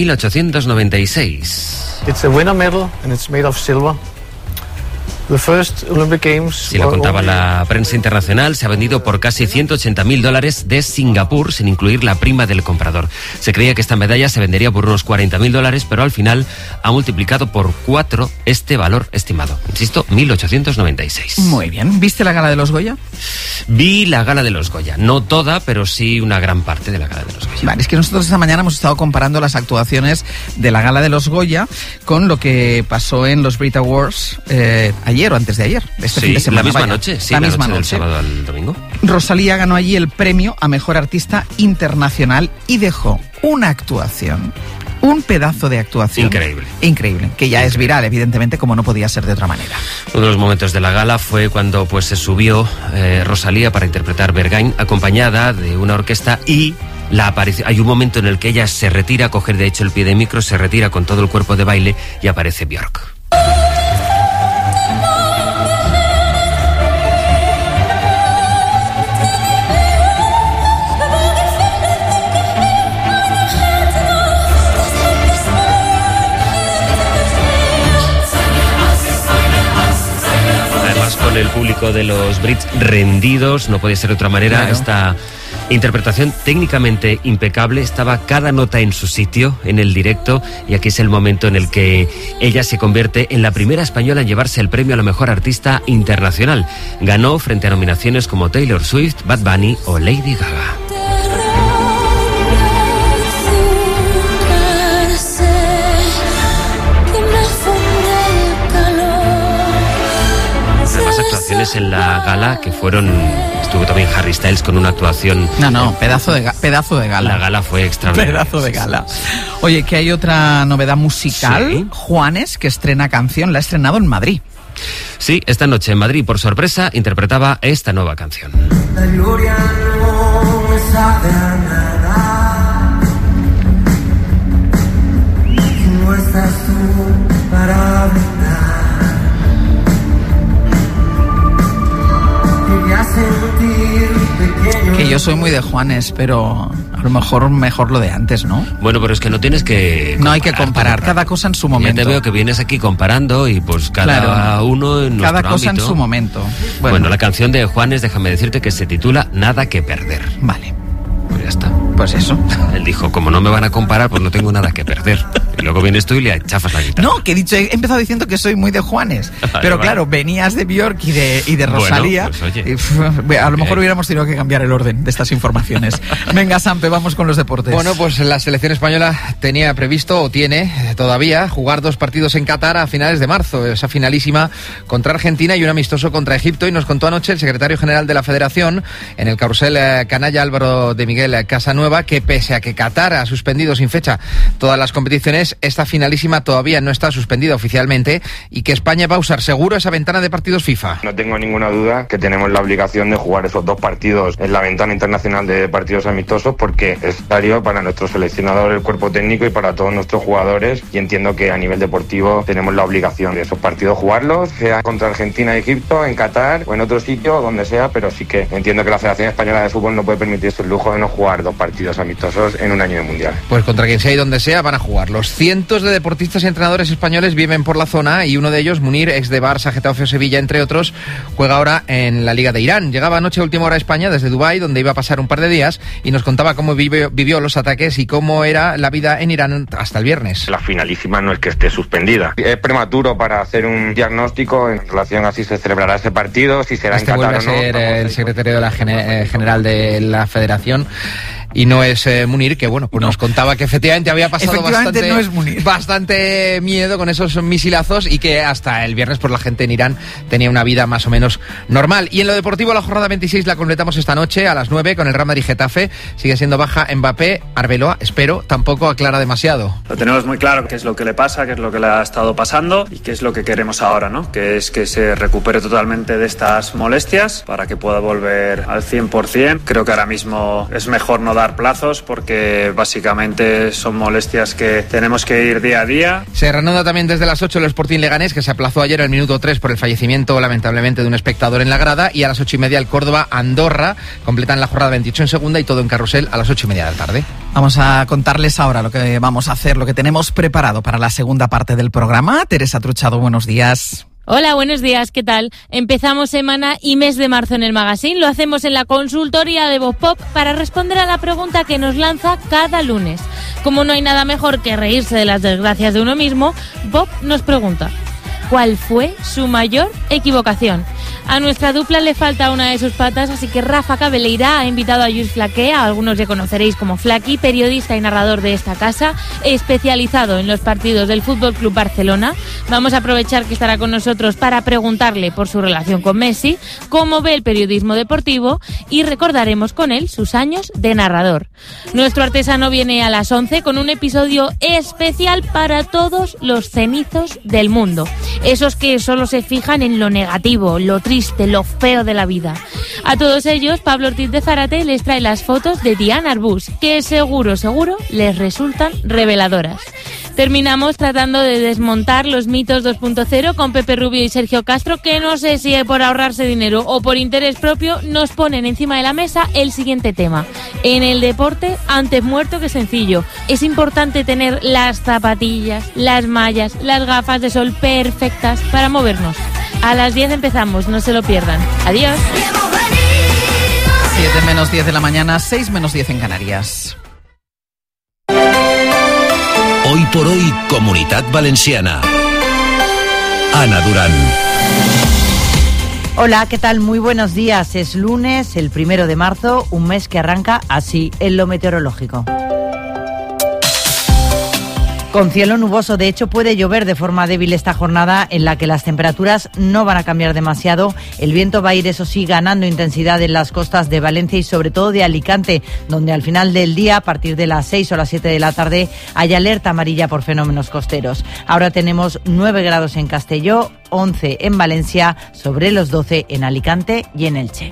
1896. It's a winner medal and it's made of silver. The first Olympic Games. Si lo contaba la prensa internacional, se ha vendido por casi $180.000 de Singapur, sin incluir la prima del comprador. Se creía que esta medalla se vendería por unos $40.000, pero al final ha multiplicado por 4 este valor estimado. Insisto, 1896. Muy bien. ¿Viste la gala de los Goya? Vi la gala de los Goya. No toda, pero sí una gran parte de la gala de los Goya. Vale, es que nosotros esta mañana hemos estado comparando las actuaciones de la gala de los Goya con lo que pasó en los Brit Awards ayer o antes de ayer, fin de semana. La misma noche, la misma noche del sábado al domingo. Rosalía ganó allí el premio a Mejor Artista Internacional y dejó una actuación, un pedazo de actuación. Increíble, que ya es viral, evidentemente, como no podía ser de otra manera. Uno de los momentos de la gala fue cuando se subió Rosalía para interpretar Berghain, acompañada de una orquesta y hay un momento en el que ella se retira, coge de hecho el pie de micro, se retira con todo el cuerpo de baile y aparece Björk. Con el público de los Brits rendidos, no podía ser de otra manera. Claro. Esta interpretación técnicamente impecable, estaba cada nota en su sitio en el directo, y aquí es el momento en el que ella se convierte en la primera española en llevarse el premio a la mejor artista internacional. Ganó frente a nominaciones como Taylor Swift, Bad Bunny o Lady Gaga. Actuaciones en la gala que estuvo también Harry Styles con una actuación. Pedazo de gala. La gala fue extraordinaria. Pedazo de gala. Oye, que hay otra novedad musical. Sí. Juanes, que estrena canción, la ha estrenado en Madrid. Sí, esta noche en Madrid, por sorpresa, interpretaba esta nueva canción. La gloria no me sabe a nada. No estás tú para brindar. Que yo soy muy de Juanes, pero a lo mejor lo de antes, ¿no? Bueno, pero es que no tienes que comparar. No hay que comparar, cada cosa en su momento. Ya te veo que vienes aquí comparando y pues cada uno en nuestro cada cosa ámbito. En su momento. Bueno, la canción de Juanes, déjame decirte que se titula Nada que perder. Vale. Pues ya está. Pues eso. Él dijo, como no me van a comparar, pues no tengo nada que perder. Y luego vienes tú y le chafas la guitarra. No, que he empezado diciendo que soy muy de Juanes. Pero claro, venías de Björk y de Rosalía. Bueno, pues, y, a lo mejor hubiéramos tenido que cambiar el orden de estas informaciones. Venga, Sampe, vamos con los deportes. Bueno, pues la selección española tenía previsto, o tiene todavía, jugar 2 partidos en Qatar a finales de marzo. Esa finalísima contra Argentina y un amistoso contra Egipto. Y nos contó anoche el secretario general de la Federación, en el carrusel canalla Álvaro de Miguel Casanueva, que pese a que Qatar ha suspendido sin fecha todas las competiciones, Mundiales, esta finalísima todavía no está suspendida oficialmente y que España va a usar seguro esa ventana de partidos FIFA. No tengo ninguna duda que tenemos la obligación de jugar esos 2 partidos en la ventana internacional de partidos amistosos, porque es necesario para nuestro seleccionador, el cuerpo técnico y para todos nuestros jugadores, y entiendo que a nivel deportivo tenemos la obligación de esos partidos jugarlos, sea contra Argentina y Egipto, en Qatar o en otro sitio, donde sea, pero sí que entiendo que la Federación Española de Fútbol no puede permitirse el lujo de no jugar 2 partidos amistosos en un año de mundial. Pues contra quien sea y donde sea van a jugarlos. Cientos de deportistas y entrenadores españoles viven por la zona y uno de ellos, Munir, ex de Barça, Getafe o Sevilla, entre otros, juega ahora en la Liga de Irán. Llegaba anoche a última hora a España desde Dubái, donde iba a pasar un par de días, y nos contaba cómo vivió los ataques y cómo era la vida en Irán hasta el viernes. La finalísima no es que esté suspendida. Es prematuro para hacer un diagnóstico en relación a si se celebrará ese partido, si será en Qatar o no. Vuelve a ser el secretario de la general de la Federación. Y no es Munir, que bueno, pues nos contaba que efectivamente había pasado bastante miedo con esos misilazos y que hasta el viernes pues la gente en Irán tenía una vida más o menos normal. Y en lo deportivo, la jornada 26 la completamos esta noche a las 9 con el Real Madrid Getafe. Sigue siendo baja Mbappé. Arbeloa, espero, tampoco aclara demasiado. Lo tenemos muy claro qué es lo que le pasa, qué es lo que le ha estado pasando y qué es lo que queremos ahora, ¿no? Que es que se recupere totalmente de estas molestias para que pueda volver al 100%. Creo que ahora mismo es mejor no dar plazos porque básicamente son molestias que tenemos que ir día a día. Se reanuda también desde las 8 el Sporting Leganés, que se aplazó ayer al minuto 3 por el fallecimiento lamentablemente de un espectador en la grada, y a las 8:30 el Córdoba Andorra. Completan la jornada 28 en segunda y todo en Carrusel a las 8:30 de la tarde. Vamos a contarles ahora lo que vamos a hacer, lo que tenemos preparado para la segunda parte del programa. Teresa Truchado, buenos días. Hola, buenos días, ¿qué tal? Empezamos semana y mes de marzo en el Magazine. Lo hacemos en la consultoría de Voz Pop para responder a la pregunta que nos lanza cada lunes. Como no hay nada mejor que reírse de las desgracias de uno mismo, Bob nos pregunta: ¿cuál fue su mayor equivocación? A nuestra dupla le falta una de sus patas, así que Rafa Cabeleira ha invitado a Lluís Flaqué, a algunos le conoceréis como Flaqui, periodista y narrador de esta casa, especializado en los partidos del Fútbol Club Barcelona. Vamos a aprovechar que estará con nosotros para preguntarle por su relación con Messi, cómo ve el periodismo deportivo, y recordaremos con él sus años de narrador. Nuestro artesano viene a las 11 con un episodio especial para todos los cenizos del mundo. Esos que solo se fijan en lo negativo, lo triste, lo feo de la vida. A todos ellos, Pablo Ortiz de Zárate les trae las fotos de Diana Arbus, que seguro les resultan reveladoras. Terminamos tratando de desmontar los mitos 2.0 con Pepe Rubio y Sergio Castro, que no sé si por ahorrarse dinero o por interés propio nos ponen encima de la mesa el siguiente tema. En el deporte, antes muerto que sencillo. Es importante tener las zapatillas, las mallas, las gafas de sol perfectas para movernos. A las 10 empezamos, no se lo pierdan. Adiós. 7 menos 10 de la mañana, 6 menos 10 en Canarias. Hoy por hoy, Comunitat Valenciana. Ana Durán. Hola, ¿qué tal? Muy buenos días. Es lunes, el 1 de marzo, un mes que arranca así en lo meteorológico. Con cielo nuboso, de hecho puede llover de forma débil esta jornada en la que las temperaturas no van a cambiar demasiado. El viento va a ir, eso sí, ganando intensidad en las costas de Valencia y sobre todo de Alicante, donde al final del día, a partir de las 6 o las 7 de la tarde, hay alerta amarilla por fenómenos costeros. Ahora tenemos 9 grados en Castelló, 11 en Valencia, sobre los 12 en Alicante y en Elche.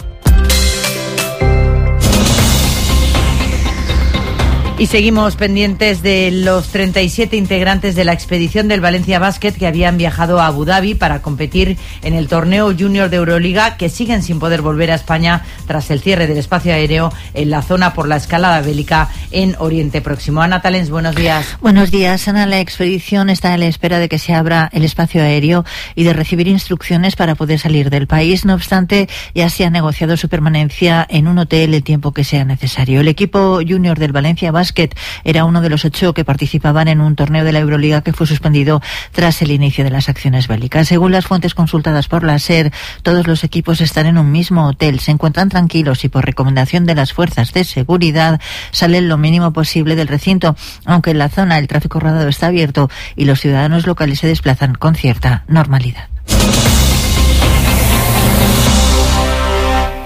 Y seguimos pendientes de los 37 integrantes de la expedición del Valencia Basket que habían viajado a Abu Dhabi para competir en el torneo junior de Euroliga, que siguen sin poder volver a España tras el cierre del espacio aéreo en la zona por la escalada bélica en Oriente Próximo. Ana Talens, buenos días. Buenos días, Ana. La expedición está a la espera de que se abra el espacio aéreo y de recibir instrucciones para poder salir del país. No obstante, ya se ha negociado su permanencia en un hotel el tiempo que sea necesario. El equipo junior del Valencia Basket era uno de los 8 que participaban en un torneo de la Euroliga que fue suspendido tras el inicio de las acciones bélicas. Según las fuentes consultadas por la SER, todos los equipos están en un mismo hotel, se encuentran tranquilos y por recomendación de las fuerzas de seguridad salen lo mínimo posible del recinto, aunque en la zona el tráfico rodado está abierto y los ciudadanos locales se desplazan con cierta normalidad.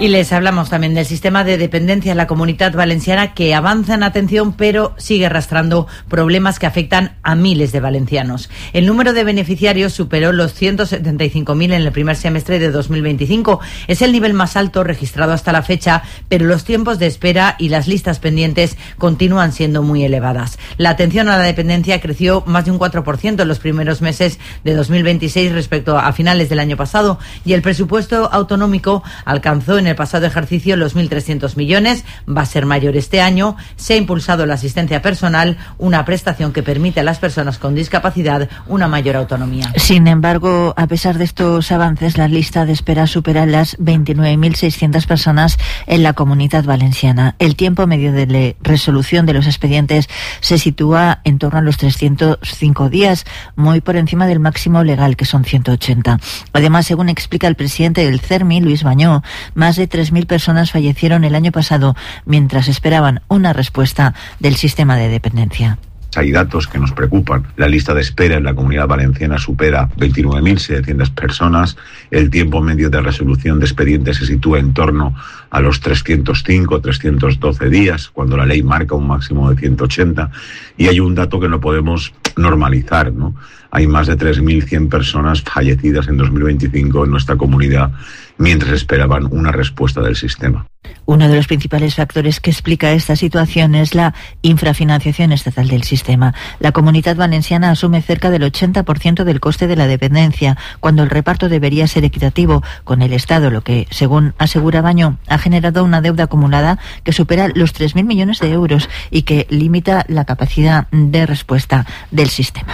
Y les hablamos también del sistema de dependencia en la Comunidad Valenciana, que avanza en atención pero sigue arrastrando problemas que afectan a miles de valencianos. El número de beneficiarios superó los 175.000 en el primer semestre de 2025. Es el nivel más alto registrado hasta la fecha, pero los tiempos de espera y las listas pendientes continúan siendo muy elevadas. La atención a la dependencia creció más de un 4% en los primeros meses de 2026 respecto a finales del año pasado, y el presupuesto autonómico alcanzó en el pasado ejercicio los 1.300 millones, va a ser mayor este año. Se ha impulsado la asistencia personal, una prestación que permite a las personas con discapacidad una mayor autonomía. Sin embargo, a pesar de estos avances, la lista de espera supera las 29.600 personas en la Comunidad Valenciana. El tiempo medio de resolución de los expedientes se sitúa en torno a los 305 días, muy por encima del máximo legal, que son 180. Además, según explica el presidente del CERMI, Luis Bañó, más de 3.000 personas fallecieron el año pasado mientras esperaban una respuesta del sistema de dependencia. Hay datos que nos preocupan. La lista de espera en la Comunidad Valenciana supera 29.700 personas. El tiempo medio de resolución de expedientes se sitúa en torno a los 305, 312 días, cuando la ley marca un máximo de 180. Y hay un dato que no podemos normalizar, ¿no? Hay más de 3.100 personas fallecidas en 2025 en nuestra comunidad mientras esperaban una respuesta del sistema. Uno de los principales factores que explica esta situación es la infrafinanciación estatal del sistema. La Comunidad Valenciana asume cerca del 80% del coste de la dependencia, cuando el reparto debería ser equitativo con el Estado, lo que, según asegura Bañó, ha generado una deuda acumulada que supera los 3.000 millones de euros y que limita la capacidad de respuesta del sistema.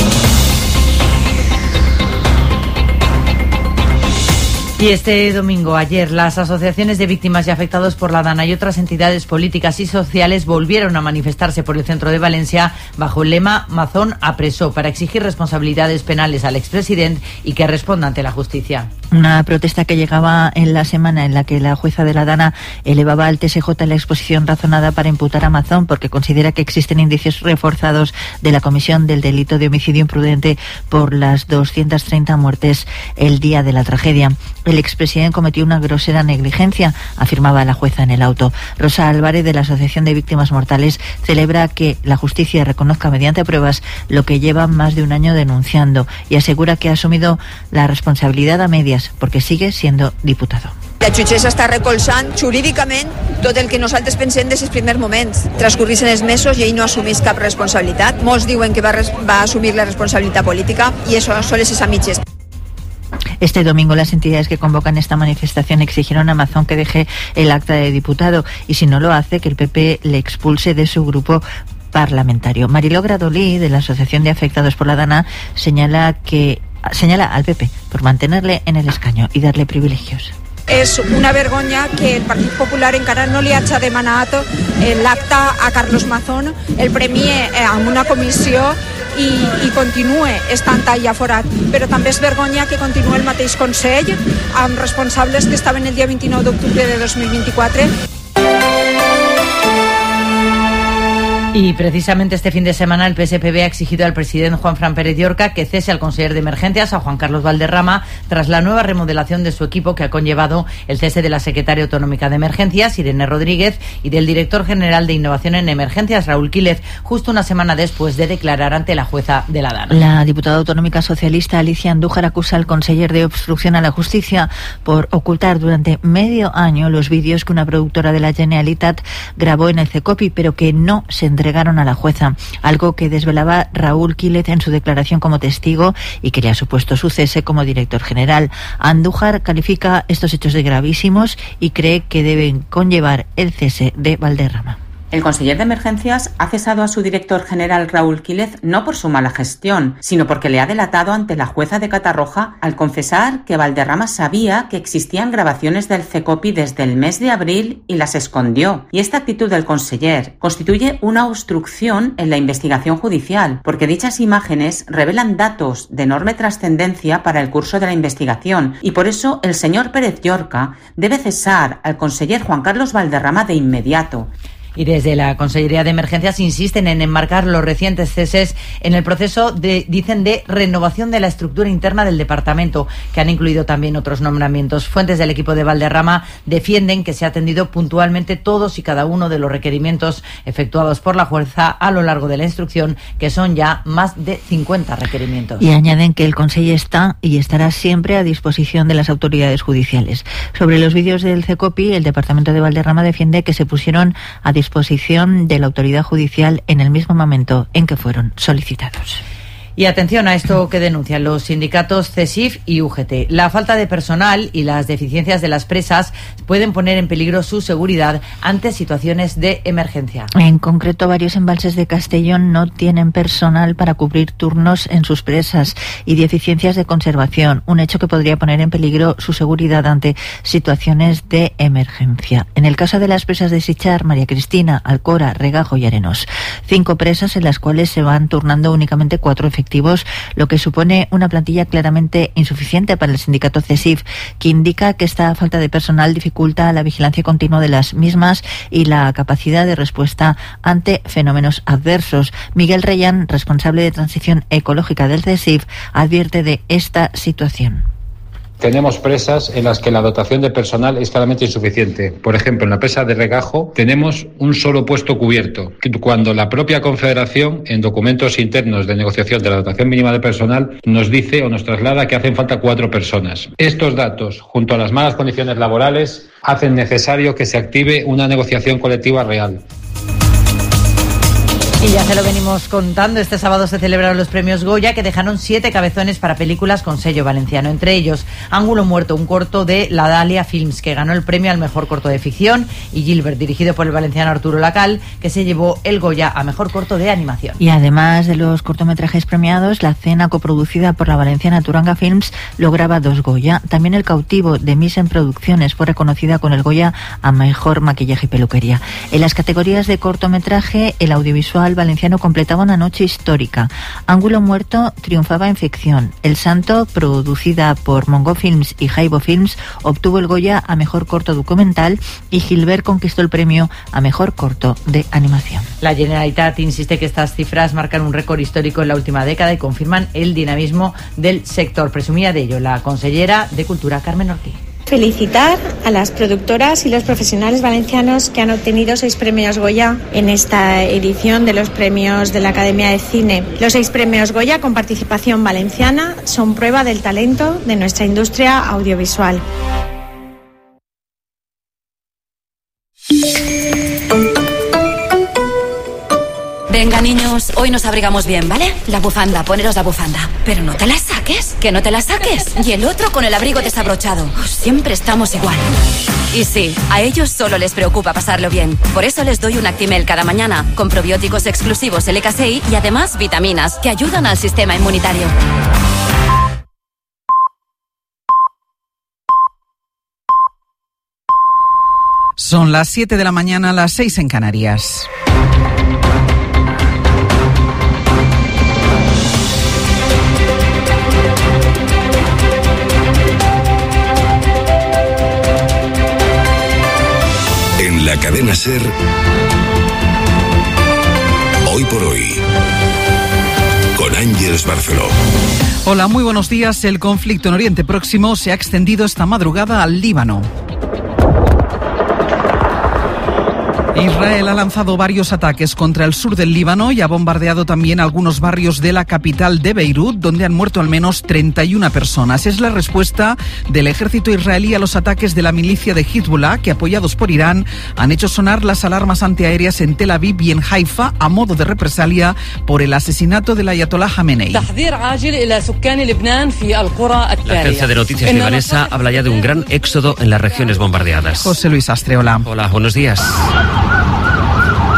Y este domingo, ayer, las asociaciones de víctimas y afectados por la Dana y otras entidades políticas y sociales volvieron a manifestarse por el centro de Valencia bajo el lema Mazón apresó, para exigir responsabilidades penales al expresidente y que responda ante la justicia. Una protesta que llegaba en la semana en la que la jueza de la Dana elevaba al TSJ la exposición razonada para imputar a Mazón porque considera que existen indicios reforzados de la comisión del delito de homicidio imprudente por las 230 muertes el día de la tragedia. El expresidente cometió una grosera negligencia, afirmaba la jueza en el auto. Rosa Álvarez, de la Asociación de Víctimas Mortales, celebra que la justicia reconozca mediante pruebas lo que lleva más de un año denunciando y asegura que ha asumido la responsabilidad a medias porque sigue siendo diputado. La jutgessa està recolzant jurídicament tot el que nosaltres pensem des dels primers moments. Transcorrissin els mesos i ell no assumís cap responsabilitat. Molts diuen que va assumir la responsabilitat política i això sols és a mitges. Este domingo las entidades que convocan esta manifestación exigieron a Mazón que deje el acta de diputado y, si no lo hace, que el PP le expulse de su grupo parlamentario. Mariló Gradolí, de la Asociación de Afectados por la Dana, señala al PP por mantenerle en el escaño y darle privilegios. És una vergonya que el Partit Popular encara no li hagi demanat l'acte a Carlos Mazón, el premie amb una comissió i continue estant allà forat. Però també és vergonya que continue el mateix Consell amb responsables que estaven el dia 29 d'octubre de 2024. Y precisamente este fin de semana el PSPB ha exigido al presidente Juanfran Pérez Llorca que cese al conseller de Emergencias, a Juan Carlos Valderrama, tras la nueva remodelación de su equipo que ha conllevado el cese de la secretaria autonómica de Emergencias, Irene Rodríguez, y del director general de Innovación en Emergencias, Raúl Quílez, justo una semana después de declarar ante la jueza de la Dana. La diputada autonómica socialista Alicia Andújar acusa al conseller de obstrucción a la justicia por ocultar durante medio año los vídeos que una productora de la Generalitat grabó en el CECOPI, pero que no se entregaron a la jueza, algo que desvelaba Raúl Quílez en su declaración como testigo y que le ha supuesto su cese como director general. Andújar califica estos hechos de gravísimos y cree que deben conllevar el cese de Valderrama. El conseller de Emergencias ha cesado a su director general Raúl Quílez no por su mala gestión, sino porque le ha delatado ante la jueza de Catarroja al confesar que Valderrama sabía que existían grabaciones del CECOPI desde el mes de abril y las escondió. Y esta actitud del conseller constituye una obstrucción en la investigación judicial, porque dichas imágenes revelan datos de enorme trascendencia para el curso de la investigación, y por eso el señor Pérez Llorca debe cesar al conseller Juan Carlos Valderrama de inmediato. Y desde la Consellería de Emergencias insisten en enmarcar los recientes ceses en el proceso de renovación de la estructura interna del departamento, que han incluido también otros nombramientos. Fuentes del equipo de Valderrama defienden que se ha atendido puntualmente todos y cada uno de los requerimientos efectuados por la jueza a lo largo de la instrucción, que son ya más de 50 requerimientos. Y añaden que el Consejo está y estará siempre a disposición de las autoridades judiciales. Sobre los vídeos del CECOPI, el departamento de Valderrama defiende que se pusieron a disposición de la autoridad judicial en el mismo momento en que fueron solicitados. Y atención a esto que denuncian los sindicatos CESIF y UGT. La falta de personal y las deficiencias de las presas pueden poner en peligro su seguridad ante situaciones de emergencia. En concreto, varios embalses de Castellón no tienen personal para cubrir turnos en sus presas y deficiencias de conservación, un hecho que podría poner en peligro su seguridad ante situaciones de emergencia. En el caso de las presas de Sichar, María Cristina, Alcora, Regajo y Arenós, 5 presas en las cuales se van turnando únicamente 4 efectivos, lo que supone una plantilla claramente insuficiente para el sindicato CESIF, que indica que esta falta de personal dificulta la vigilancia continua de las mismas y la capacidad de respuesta ante fenómenos adversos. Miguel Reyán, responsable de transición ecológica del CESIF, advierte de esta situación. Tenemos presas en las que la dotación de personal es claramente insuficiente. Por ejemplo, en la presa de Regajo tenemos un solo puesto cubierto, cuando la propia Confederación, en documentos internos de negociación de la dotación mínima de personal, nos dice o nos traslada que hacen falta 4 personas. Estos datos, junto a las malas condiciones laborales, hacen necesario que se active una negociación colectiva real. Y ya se lo venimos contando, este sábado se celebraron los premios Goya, que dejaron 7 cabezones para películas con sello valenciano. Entre ellos, Ángulo Muerto, un corto de La Dalia Films, que ganó el premio al mejor corto de ficción, y Gilbert, dirigido por el valenciano Arturo Lacal, que se llevó el Goya a mejor corto de animación. Y además de los cortometrajes premiados, la cena coproducida por la valenciana Turanga Films lograba 2 Goya. También El Cautivo, de Misen Producciones, fue reconocida con el Goya a mejor maquillaje y peluquería. En las categorías de cortometraje, el audiovisual valenciano completaba una noche histórica. Ángulo Muerto triunfaba en ficción. El Santo, producida por Mongo Films y Jaibo Films, obtuvo el Goya a mejor corto documental, y Gilbert conquistó el premio a mejor corto de animación. La Generalitat insiste que estas cifras marcan un récord histórico en la última década y confirman el dinamismo del sector. Presumía de ello la consellera de Cultura, Carmen Ortiz. Felicitar a las productoras y los profesionales valencianos que han obtenido 6 premios Goya en esta edición de los premios de la Academia de Cine. Los 6 premios Goya con participación valenciana son prueba del talento de nuestra industria audiovisual. Venga, niños, hoy nos abrigamos bien, ¿vale? La bufanda, poneros la bufanda. Pero no te la saques, que no te la saques. Y el otro con el abrigo desabrochado. Siempre estamos igual. Y sí, a ellos solo les preocupa pasarlo bien. Por eso les doy un Actimel cada mañana, con probióticos exclusivos LK6 y además vitaminas, que ayudan al sistema inmunitario. Son las 7 de la mañana, las 6 en Canarias. En la cadena SER, Hoy por Hoy, con Ángeles Barceló. Hola, muy buenos días. El conflicto en Oriente Próximo se ha extendido esta madrugada al Líbano. Israel ha lanzado varios ataques contra el sur del Líbano y ha bombardeado también algunos barrios de la capital de Beirut, donde han muerto al menos 31 personas. Es la respuesta del ejército israelí a los ataques de la milicia de Hezbollah, que, apoyados por Irán, han hecho sonar las alarmas antiaéreas en Tel Aviv y en Haifa a modo de represalia por el asesinato del ayatolá Jamenei. La agencia de noticias libanesa habla ya de un gran éxodo en las regiones bombardeadas. José Luis Astreola. Hola, buenos días.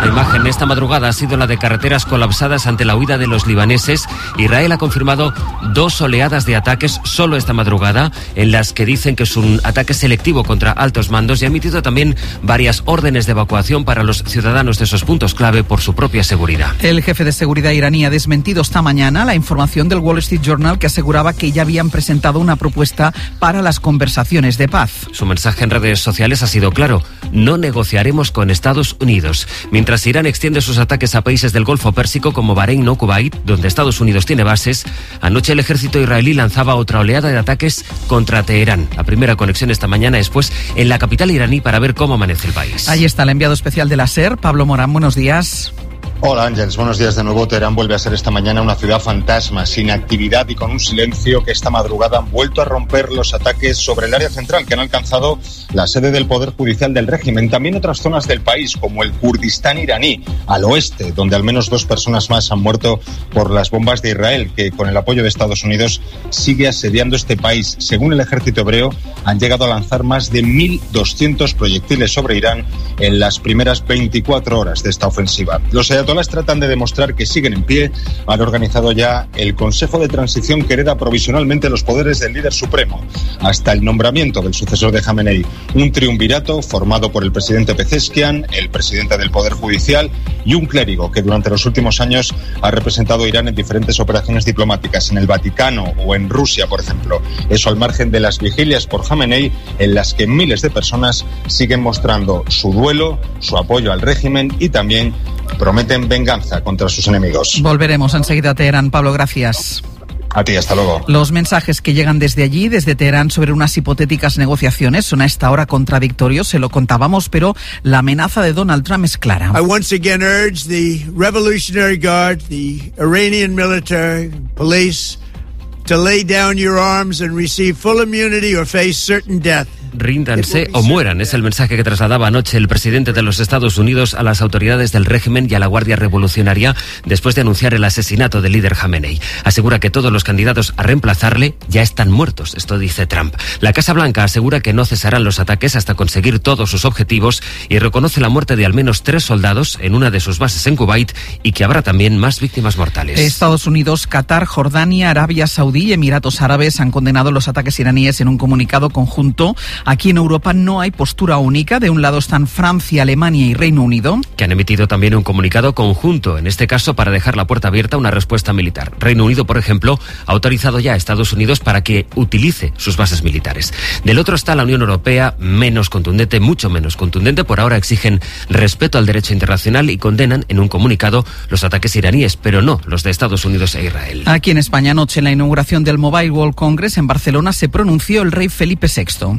La imagen esta madrugada ha sido la de carreteras colapsadas ante la huida de los libaneses. Israel ha confirmado 2 oleadas de ataques solo esta madrugada, en las que dicen que es un ataque selectivo contra altos mandos, y ha emitido también varias órdenes de evacuación para los ciudadanos de esos puntos clave por su propia seguridad. El jefe de seguridad iraní ha desmentido esta mañana la información del Wall Street Journal que aseguraba que ya habían presentado una propuesta para las conversaciones de paz. Su mensaje en redes sociales ha sido claro: no negociaremos con Estados Unidos. Mientras Irán extiende sus ataques a países del Golfo Pérsico como Bahrein o Kuwait, donde Estados Unidos tiene bases, anoche el ejército israelí lanzaba otra oleada de ataques contra Teherán. La primera conexión esta mañana es pues en la capital iraní para ver cómo amanece el país. Ahí está el enviado especial de la SER, Pablo Morán. Buenos días. Hola Ángeles, buenos días de nuevo. Teherán vuelve a ser esta mañana una ciudad fantasma, sin actividad y con un silencio que esta madrugada han vuelto a romper los ataques sobre el área central que han alcanzado la sede del Poder Judicial del régimen. También otras zonas del país, como el Kurdistán iraní, al oeste, donde al menos 2 personas más han muerto por las bombas de Israel, que con el apoyo de Estados Unidos sigue asediando este país. Según el ejército hebreo, han llegado a lanzar más de 1.200 proyectiles sobre Irán en las primeras 24 horas de esta ofensiva. Los ayatolás tratan de demostrar que siguen en pie. Han organizado ya el Consejo de Transición que hereda provisionalmente los poderes del líder supremo hasta el nombramiento del sucesor de Jamenei. Un triunvirato formado por el presidente Pezeshkian, el presidente del Poder Judicial y un clérigo que durante los últimos años ha representado a Irán en diferentes operaciones diplomáticas en el Vaticano o en Rusia, por ejemplo. Eso al margen de las vigilias por Jamenei, en las que miles de personas siguen mostrando su duelo, su apoyo al régimen y también prometen venganza contra sus enemigos. Volveremos enseguida a Teherán. Pablo, gracias. A ti, hasta luego. Los mensajes que llegan desde allí, desde Teherán, sobre unas hipotéticas negociaciones son a esta hora contradictorios, se lo contábamos, pero la amenaza de Donald Trump es clara. I once again urge the Revolutionary Guard, the Iranian military, police, to lay down your arms and receive full immunity or face certain death. Ríndanse o mueran, es el mensaje que trasladaba anoche el presidente de los Estados Unidos a las autoridades del régimen y a la Guardia Revolucionaria después de anunciar el asesinato del líder Jamenei. Asegura que todos los candidatos a reemplazarle ya están muertos, esto dice Trump. La Casa Blanca asegura que no cesarán los ataques hasta conseguir todos sus objetivos y reconoce la muerte de al menos 3 soldados en una de sus bases en Kuwait y que habrá también más víctimas mortales. Estados Unidos, Qatar, Jordania, Arabia Saudí y Emiratos Árabes han condenado los ataques iraníes en un comunicado conjunto. Aquí en Europa no hay postura única. De un lado están Francia, Alemania y Reino Unido, que han emitido también un comunicado conjunto, en este caso para dejar la puerta abierta a una respuesta militar. Reino Unido, por ejemplo, ha autorizado ya a Estados Unidos para que utilice sus bases militares. Del otro está la Unión Europea, menos contundente, mucho menos contundente. Por ahora exigen respeto al derecho internacional y condenan en un comunicado los ataques iraníes, pero no los de Estados Unidos e Israel. Aquí en España, anoche, en la inauguración del Mobile World Congress en Barcelona, se pronunció el rey Felipe VI.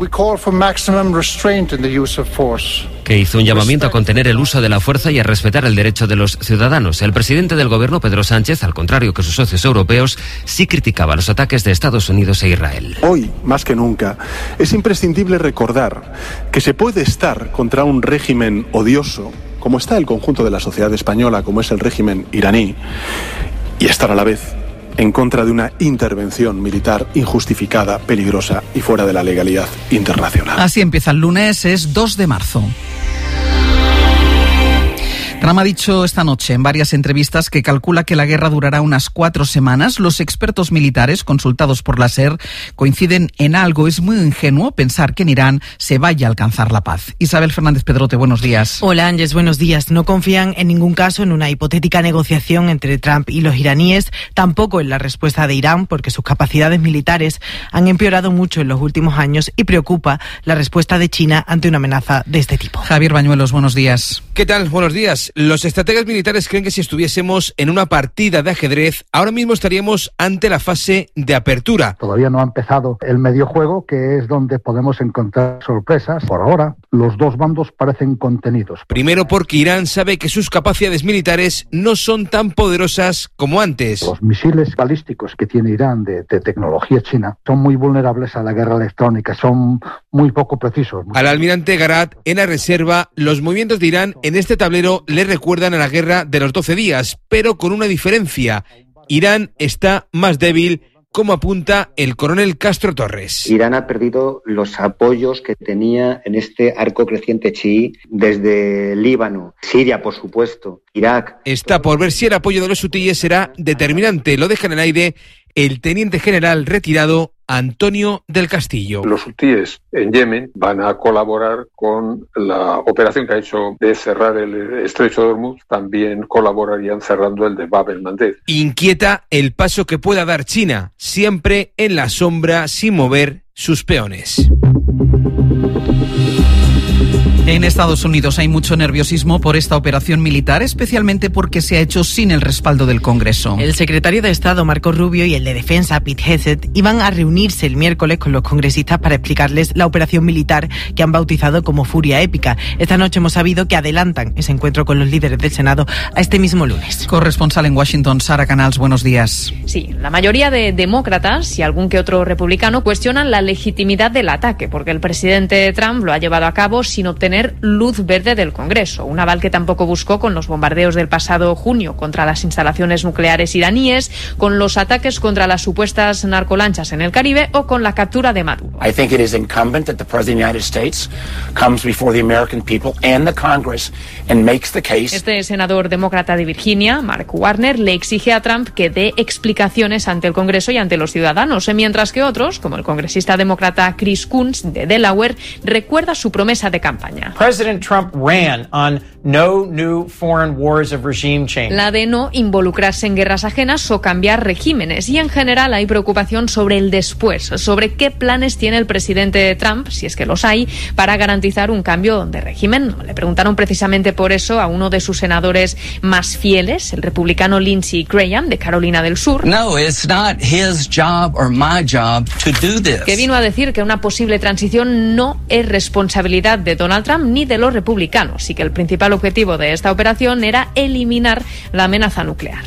Que hizo un llamamiento a contener el uso de la fuerza y a respetar el derecho de los ciudadanos. El presidente del gobierno, Pedro Sánchez, al contrario que sus socios europeos, sí criticaba los ataques de Estados Unidos e Israel. Hoy, más que nunca, es imprescindible recordar que se puede estar contra un régimen odioso, como está el conjunto de la sociedad española, como es el régimen iraní, y estar a la vez en contra de una intervención militar injustificada, peligrosa y fuera de la legalidad internacional. Así empieza el lunes, es 2 de marzo. Trump ha dicho esta noche en varias entrevistas que calcula que la guerra durará unas 4 semanas. Los expertos militares consultados por la SER coinciden en algo. Es muy ingenuo pensar que en Irán se vaya a alcanzar la paz. Isabel Fernández Pedrote, buenos días. Hola Ángeles, buenos días. No confían en ningún caso en una hipotética negociación entre Trump y los iraníes, tampoco en la respuesta de Irán, porque sus capacidades militares han empeorado mucho en los últimos años y preocupa la respuesta de China ante una amenaza de este tipo. Javier Bañuelos, buenos días. ¿Qué tal? Buenos días. Los estrategas militares creen que si estuviésemos en una partida de ajedrez, ahora mismo estaríamos ante la fase de apertura. Todavía no ha empezado el medio juego, que es donde podemos encontrar sorpresas. Por ahora, los dos bandos parecen contenidos. Primero porque Irán sabe que sus capacidades militares no son tan poderosas como antes. Los misiles balísticos que tiene Irán de tecnología china son muy vulnerables a la guerra electrónica, son muy poco precisos. Al almirante Garat, en la reserva, los movimientos de Irán en este tablero le recuerdan a la guerra de los 12 días, pero con una diferencia. Irán está más débil como apunta el coronel Castro Torres. Irán ha perdido los apoyos que tenía en este arco creciente chií desde Líbano, Siria, por supuesto, Irak. Está por ver si el apoyo de los hutíes será determinante. Lo deja en el aire el teniente general retirado Antonio del Castillo. Los hutíes en Yemen van a colaborar con la operación que ha hecho de cerrar el estrecho de Hormuz. También colaborarían cerrando el de Bab el-Mandeb. Inquieta el paso que pueda dar China, siempre en la sombra, sin mover sus peones. En Estados Unidos hay mucho nerviosismo por esta operación militar, especialmente porque se ha hecho sin el respaldo del Congreso. El secretario de Estado, Marco Rubio, y el de Defensa, Pete Hegseth, iban a reunirse el miércoles con los congresistas para explicarles la operación militar que han bautizado como Furia Épica. Esta noche hemos sabido que adelantan ese encuentro con los líderes del Senado a este mismo lunes. Corresponsal en Washington, Sara Canals, buenos días. Sí, la mayoría de demócratas y algún que otro republicano cuestionan la legitimidad del ataque, porque el presidente Trump lo ha llevado a cabo sin obtener luz verde del Congreso, un aval que tampoco buscó con los bombardeos del pasado junio contra las instalaciones nucleares iraníes, con los ataques contra las supuestas narcolanchas en el Caribe o con la captura de Maduro. I think it is incumbent that the President of the United States comes before the American people and the Congress and makes the case. Este senador demócrata de Virginia, Mark Warner, le exige a Trump que dé explicaciones ante el Congreso y ante los ciudadanos, mientras que otros, como el congresista demócrata Chris Coons de Delaware, recuerda su promesa de campaña. President Trump ran on no new foreign wars of regime change. La de no involucrarse en guerras ajenas o cambiar regímenes. Y en general hay preocupación sobre el después, sobre qué planes tiene el presidente Trump, si es que los hay, para garantizar un cambio de régimen. Le preguntaron precisamente por eso a uno de sus senadores más fieles, el republicano Lindsey Graham, de Carolina del Sur. No, it's not his job or my job to do this. Que vino a decir que una posible transición no es responsabilidad de Donald Trump ni de los republicanos y que el principal objetivo de esta operación era eliminar la amenaza nuclear.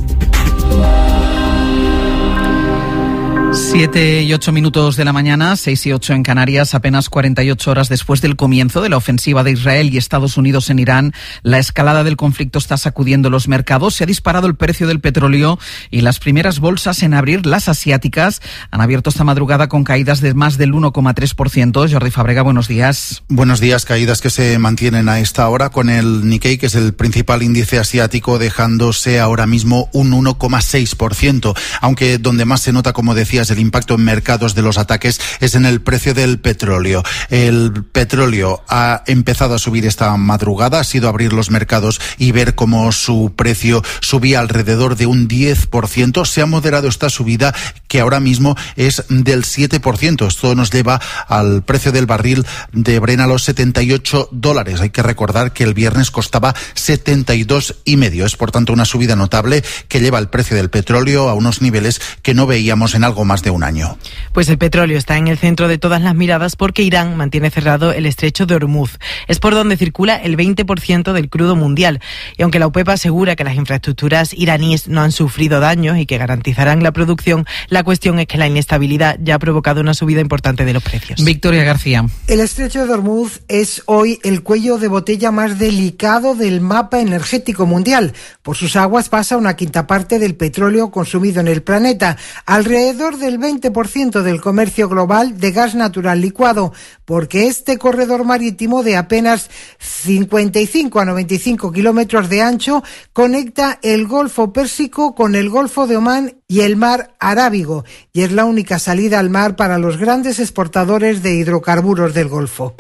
7 y 8 minutos de la mañana, 6 y 8 en Canarias, apenas 48 horas después del comienzo de la ofensiva de Israel y Estados Unidos en Irán. La escalada del conflicto está sacudiendo los mercados, se ha disparado el precio del petróleo y las primeras bolsas en abrir, las asiáticas, han abierto esta madrugada con caídas de más del 1,3%. Jordi Fábrega, buenos días. Buenos días, caídas que se mantienen a esta hora con el Nikkei, que es el principal índice asiático, dejándose ahora mismo un 1,6%, aunque donde más se nota, como decía, el impacto en mercados de los ataques es en el precio del petróleo. El petróleo ha empezado a subir esta madrugada, ha sido abrir los mercados y ver cómo su precio subía alrededor de un 10%. Se ha moderado esta subida, que ahora mismo es del 7%. Esto nos lleva al precio del barril de Brent a los $78. Hay que recordar que el viernes costaba 72,5. Es por tanto una subida notable que lleva el precio del petróleo a unos niveles que no veíamos en algo más de un año. Pues el petróleo está en el centro de todas las miradas porque Irán mantiene cerrado el estrecho de Hormuz. Es por donde circula el 20% del crudo mundial. Y aunque la OPEP asegura que las infraestructuras iraníes no han sufrido daños y que garantizarán la producción, la cuestión es que la inestabilidad ya ha provocado una subida importante de los precios. Victoria García. El estrecho de Hormuz es hoy el cuello de botella más delicado del mapa energético mundial. Por sus aguas pasa una quinta parte del petróleo consumido en el planeta, alrededor del 20% del comercio global de gas natural licuado, porque este corredor marítimo de apenas 55 a 95 kilómetros de ancho conecta el Golfo Pérsico con el Golfo de Omán y el Mar Arábigo, y es la única salida al mar para los grandes exportadores de hidrocarburos del Golfo.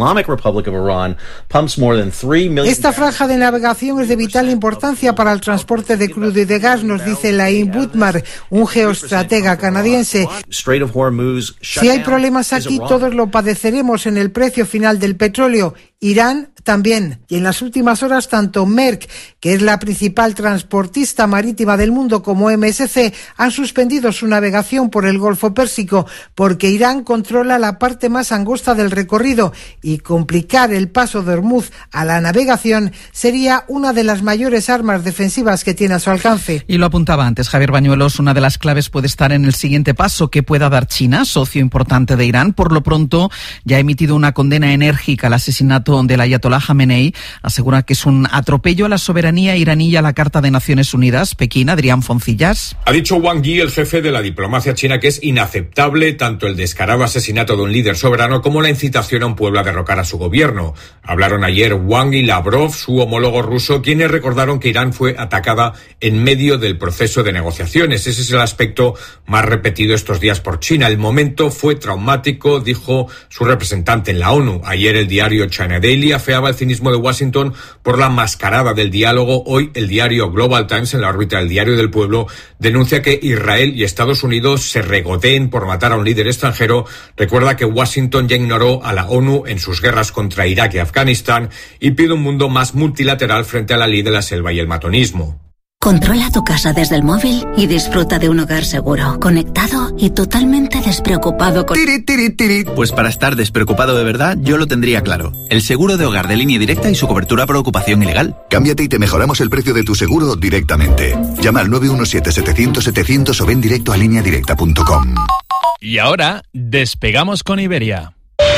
Esta franja de navegación es de vital importancia para el transporte de crudo y de gas, nos dice Laim Butmar, un geoestratega canadiense. Si hay problemas aquí, todos lo padeceremos en el precio final del petróleo. Irán también. Y en las últimas horas, tanto Maersk, que es la principal transportista marítima del mundo, como MSC, han suspendido su navegación por el Golfo Pérsico, porque Irán controla la parte más angosta del recorrido y complicar el paso de Hormuz a la navegación sería una de las mayores armas defensivas que tiene a su alcance. Y lo apuntaba antes Javier Bañuelos, una de las claves puede estar en el siguiente paso que pueda dar China, socio importante de Irán. Por lo pronto, ya ha emitido una condena enérgica al asesinato asesinato del ayatolá Jamenei asegura que es un atropello a la soberanía iraní y a la Carta de Naciones Unidas. Pekín, Adrián Foncillas. Ha dicho Wang Yi, el jefe de la diplomacia china, que es inaceptable tanto el descarado asesinato de un líder soberano como la incitación a un pueblo a derrocar a su gobierno. Hablaron ayer Wang y Lavrov, su homólogo ruso, quienes recordaron que Irán fue atacada en medio del proceso de negociaciones. Ese es el aspecto más repetido estos días por China. El momento fue traumático, dijo su representante en la ONU. Ayer el diario China Daily afeaba el cinismo de Washington por la mascarada del diálogo. Hoy el diario Global Times, en la órbita del Diario del Pueblo, denuncia que Israel y Estados Unidos se regodeen por matar a un líder extranjero. Recuerda que Washington ya ignoró a la ONU en sus guerras contra Irak y Afganistán y pide un mundo más multilateral frente a la ley de la selva y el matonismo. Controla tu casa desde el móvil y disfruta de un hogar seguro, conectado y totalmente despreocupado con... Pues para estar despreocupado de verdad, yo lo tendría claro. El seguro de hogar de Línea Directa y su cobertura por ocupación ilegal. Cámbiate y te mejoramos el precio de tu seguro directamente. Llama al 917-700-700 o ven directo a lineadirecta.com. Y ahora, despegamos con Iberia.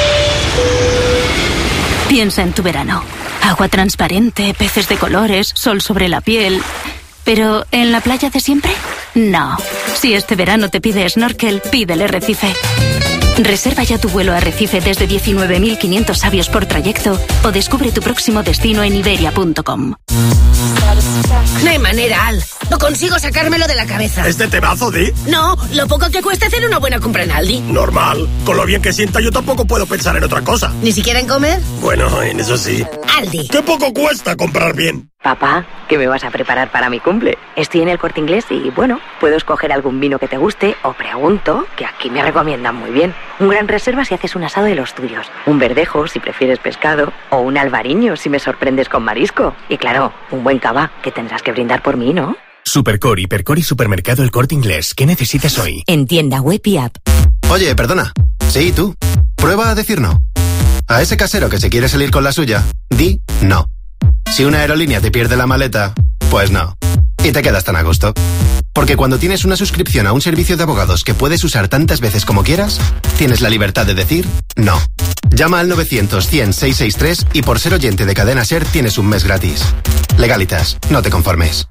Piensa en tu verano. Agua transparente, peces de colores, sol sobre la piel... ¿Pero en la playa de siempre? No. Si este verano te pide snorkel, pídele Recife. Reserva ya tu vuelo a Recife desde 19.500 sabios por trayecto o descubre tu próximo destino en iberia.com. No hay manera, Al. No consigo sacármelo de la cabeza. ¿Este temazo, Di? No, lo poco que cuesta hacer una buena compra en Aldi. Normal. Con lo bien que sienta yo tampoco puedo pensar en otra cosa. ¿Ni siquiera en comer? Bueno, en eso sí. Aldi. ¿Qué poco cuesta comprar bien? Papá, ¿qué me vas a preparar para mi cumple? Estoy en el Corte Inglés y, bueno, puedo escoger algún vino que te guste o pregunto, que aquí me recomiendan muy bien. Un gran reserva si haces un asado de los tuyos, un verdejo si prefieres pescado o un albariño si me sorprendes con marisco. Y claro, un buen cava, que tendrás que brindar por mí, ¿no? Supercore, Hipercore y Supermercado El Corte Inglés. ¿Qué necesitas hoy? En tienda web y app. Oye, perdona. Sí, tú. Prueba a decir no. A ese casero que se quiere salir con la suya, di no. Si una aerolínea te pierde la maleta, pues no. Y te quedas tan a gusto. Porque cuando tienes una suscripción a un servicio de abogados que puedes usar tantas veces como quieras, tienes la libertad de decir no. Llama al 900-100-663 y por ser oyente de Cadena SER tienes un mes gratis. Legalitas, no te conformes.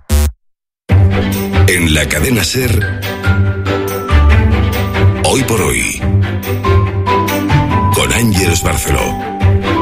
En la Cadena SER, Hoy por Hoy, con Ángeles Barceló.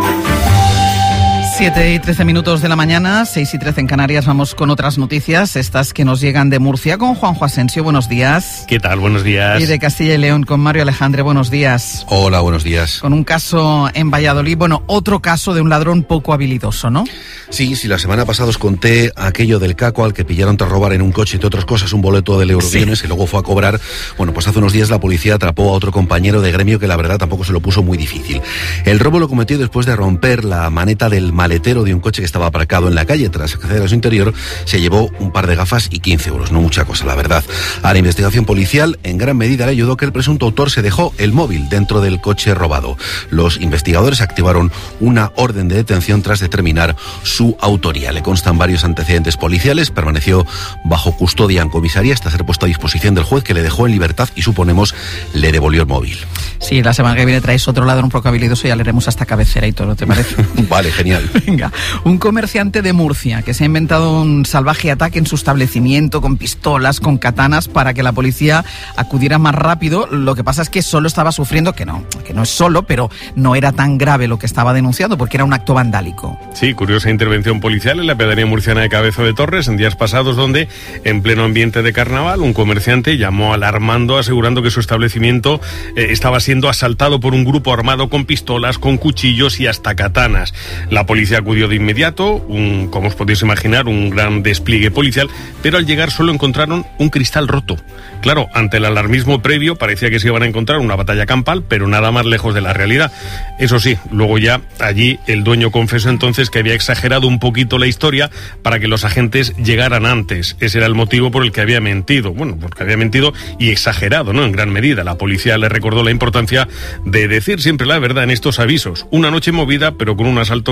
7:13 de la mañana, 6:13 en Canarias. Vamos con otras noticias, estas que nos llegan de Murcia, con Juanjo Asensio. Buenos días. ¿Qué tal? Buenos días. Y de Castilla y León, con Mario Alejandre. Buenos días. Hola, buenos días. Con un caso en Valladolid, bueno, otro caso de un ladrón poco habilidoso, ¿no? Sí, la semana pasada os conté aquello del caco al que pillaron tras robar en un coche, entre otras cosas, un boleto del Eurobienes, que luego fue a cobrar. Bueno, pues hace unos días la policía atrapó a otro compañero de gremio que la verdad tampoco se lo puso muy difícil. El robo lo cometió después de romper la maneta del maletero de un coche que estaba aparcado en la calle. Tras acceder a su interior, se llevó un par de gafas y 15 euros. No mucha cosa, la verdad. A la investigación policial, en gran medida le ayudó que el presunto autor se dejó el móvil dentro del coche robado. Los investigadores activaron una orden de detención tras determinar su autoría. Le constan varios antecedentes policiales. Permaneció bajo custodia en comisaría hasta ser puesto a disposición del juez, que le dejó en libertad y, suponemos, le devolvió el móvil. Sí, la semana que viene traes otro ladrón poco habilidoso y ya leeremos hasta cabecera y todo, ¿te parece? Vale, genial. Venga. Un comerciante de Murcia que se ha inventado un salvaje ataque en su establecimiento con pistolas, con katanas, para que la policía acudiera más rápido. Lo que pasa es que solo estaba sufriendo, que no es solo, pero no era tan grave lo que estaba denunciando, porque era un acto vandálico. Sí, curiosa intervención policial en la pedanía murciana de Cabezo de Torres en días pasados, donde, en pleno ambiente de carnaval, un comerciante llamó alarmando, asegurando que su establecimiento estaba siendo asaltado por un grupo armado con pistolas, con cuchillos y hasta katanas. La policía acudió de inmediato, como os podéis imaginar, un gran despliegue policial, pero al llegar solo encontraron un cristal roto. Claro, ante el alarmismo previo parecía que se iban a encontrar una batalla campal, pero nada más lejos de la realidad. Eso sí, luego ya allí el dueño confesó entonces que había exagerado un poquito la historia para que los agentes llegaran antes. Ese era el motivo por el que había mentido. Bueno, porque había mentido y exagerado, ¿no? En gran medida. La policía le recordó la importancia de decir siempre la verdad en estos avisos. Una noche movida, pero con un asalto que solo existía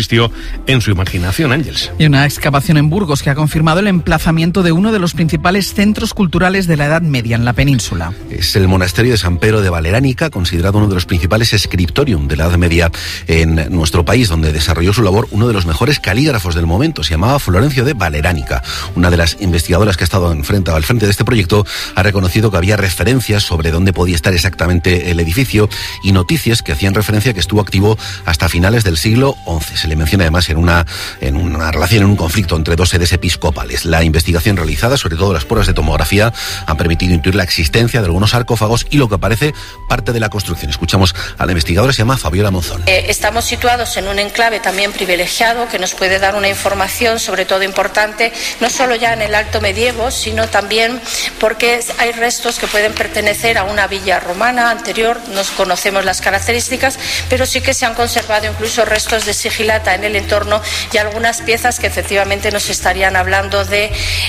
existió en su imaginación, Ángeles. Y una excavación en Burgos que ha confirmado el emplazamiento de uno de los principales centros culturales de la Edad Media en la península. Es el monasterio de San Pedro de Valeránica, considerado uno de los principales scriptorium de la Edad Media en nuestro país, donde desarrolló su labor uno de los mejores calígrafos del momento. Se llamaba Florencio de Valeránica. Una de las investigadoras que ha estado al frente de este proyecto ha reconocido que había referencias sobre dónde podía estar exactamente el edificio y noticias que hacían referencia a que estuvo activo hasta finales del siglo XI. Se le menciona además en una relación, en un conflicto entre dos sedes episcopales. La investigación realizada, sobre todo las pruebas de tomografía, han permitido intuir la existencia de algunos sarcófagos y lo que parece parte de la construcción. Escuchamos a la investigadora, se llama Fabiola Monzón. Estamos situados en un enclave también privilegiado que nos puede dar una información sobre todo importante, no solo ya en el Alto Medievo, sino también porque hay restos que pueden pertenecer a una villa romana anterior, no conocemos las características, pero sí que se han conservado incluso restos de sigilata en el entorno y algunas piezas que efectivamente nos estarían hablando de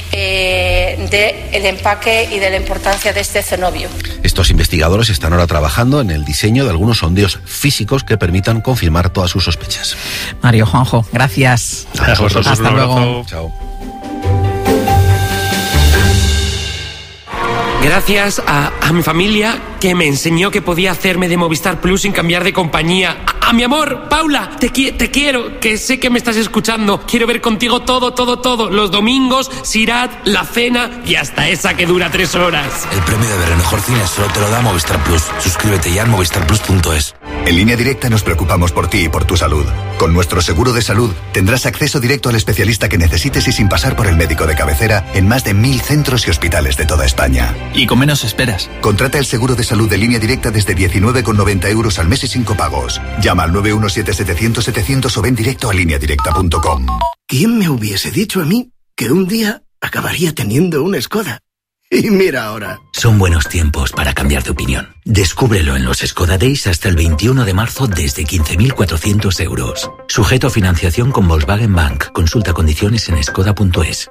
el empaque y de la importancia de este cenobio. Estos investigadores están ahora trabajando en el diseño de algunos sondeos físicos que permitan confirmar todas sus sospechas. Mario, Juanjo, gracias. Hasta luego. Chao. Gracias a mi familia, que me enseñó que podía hacerme de Movistar Plus sin cambiar de compañía. A mi amor, Paula, te quiero, que sé que me estás escuchando. Quiero ver contigo todo. Los domingos, Sirat, la cena y hasta esa que dura 3 horas. El premio de ver el mejor cine solo te lo da Movistar Plus. Suscríbete ya en movistarplus.es. En Línea Directa nos preocupamos por ti y por tu salud. Con nuestro seguro de salud tendrás acceso directo al especialista que necesites y sin pasar por el médico de cabecera en más de 1000 centros y hospitales de toda España. Y con menos esperas. Contrata el seguro de salud de Línea Directa desde 19,90 € al mes y sin copagos. Llama al 917-700-700 o ven directo a lineadirecta.com. ¿Quién me hubiese dicho a mí que un día acabaría teniendo una Skoda? Y mira ahora. Son buenos tiempos para cambiar de opinión. Descúbrelo en los Skoda Days hasta el 21 de marzo desde 15.400 €. Sujeto a financiación con Volkswagen Bank. Consulta condiciones en skoda.es.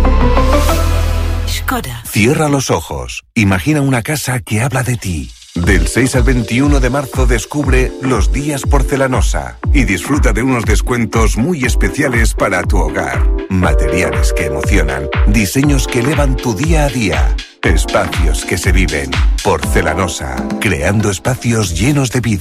Skoda. Cierra los ojos. Imagina una casa que habla de ti. Del 6 al 21 de marzo descubre Los Días Porcelanosa y disfruta de unos descuentos muy especiales para tu hogar. Materiales que emocionan, diseños que elevan tu día a día, espacios que se viven. Porcelanosa, creando espacios llenos de vida.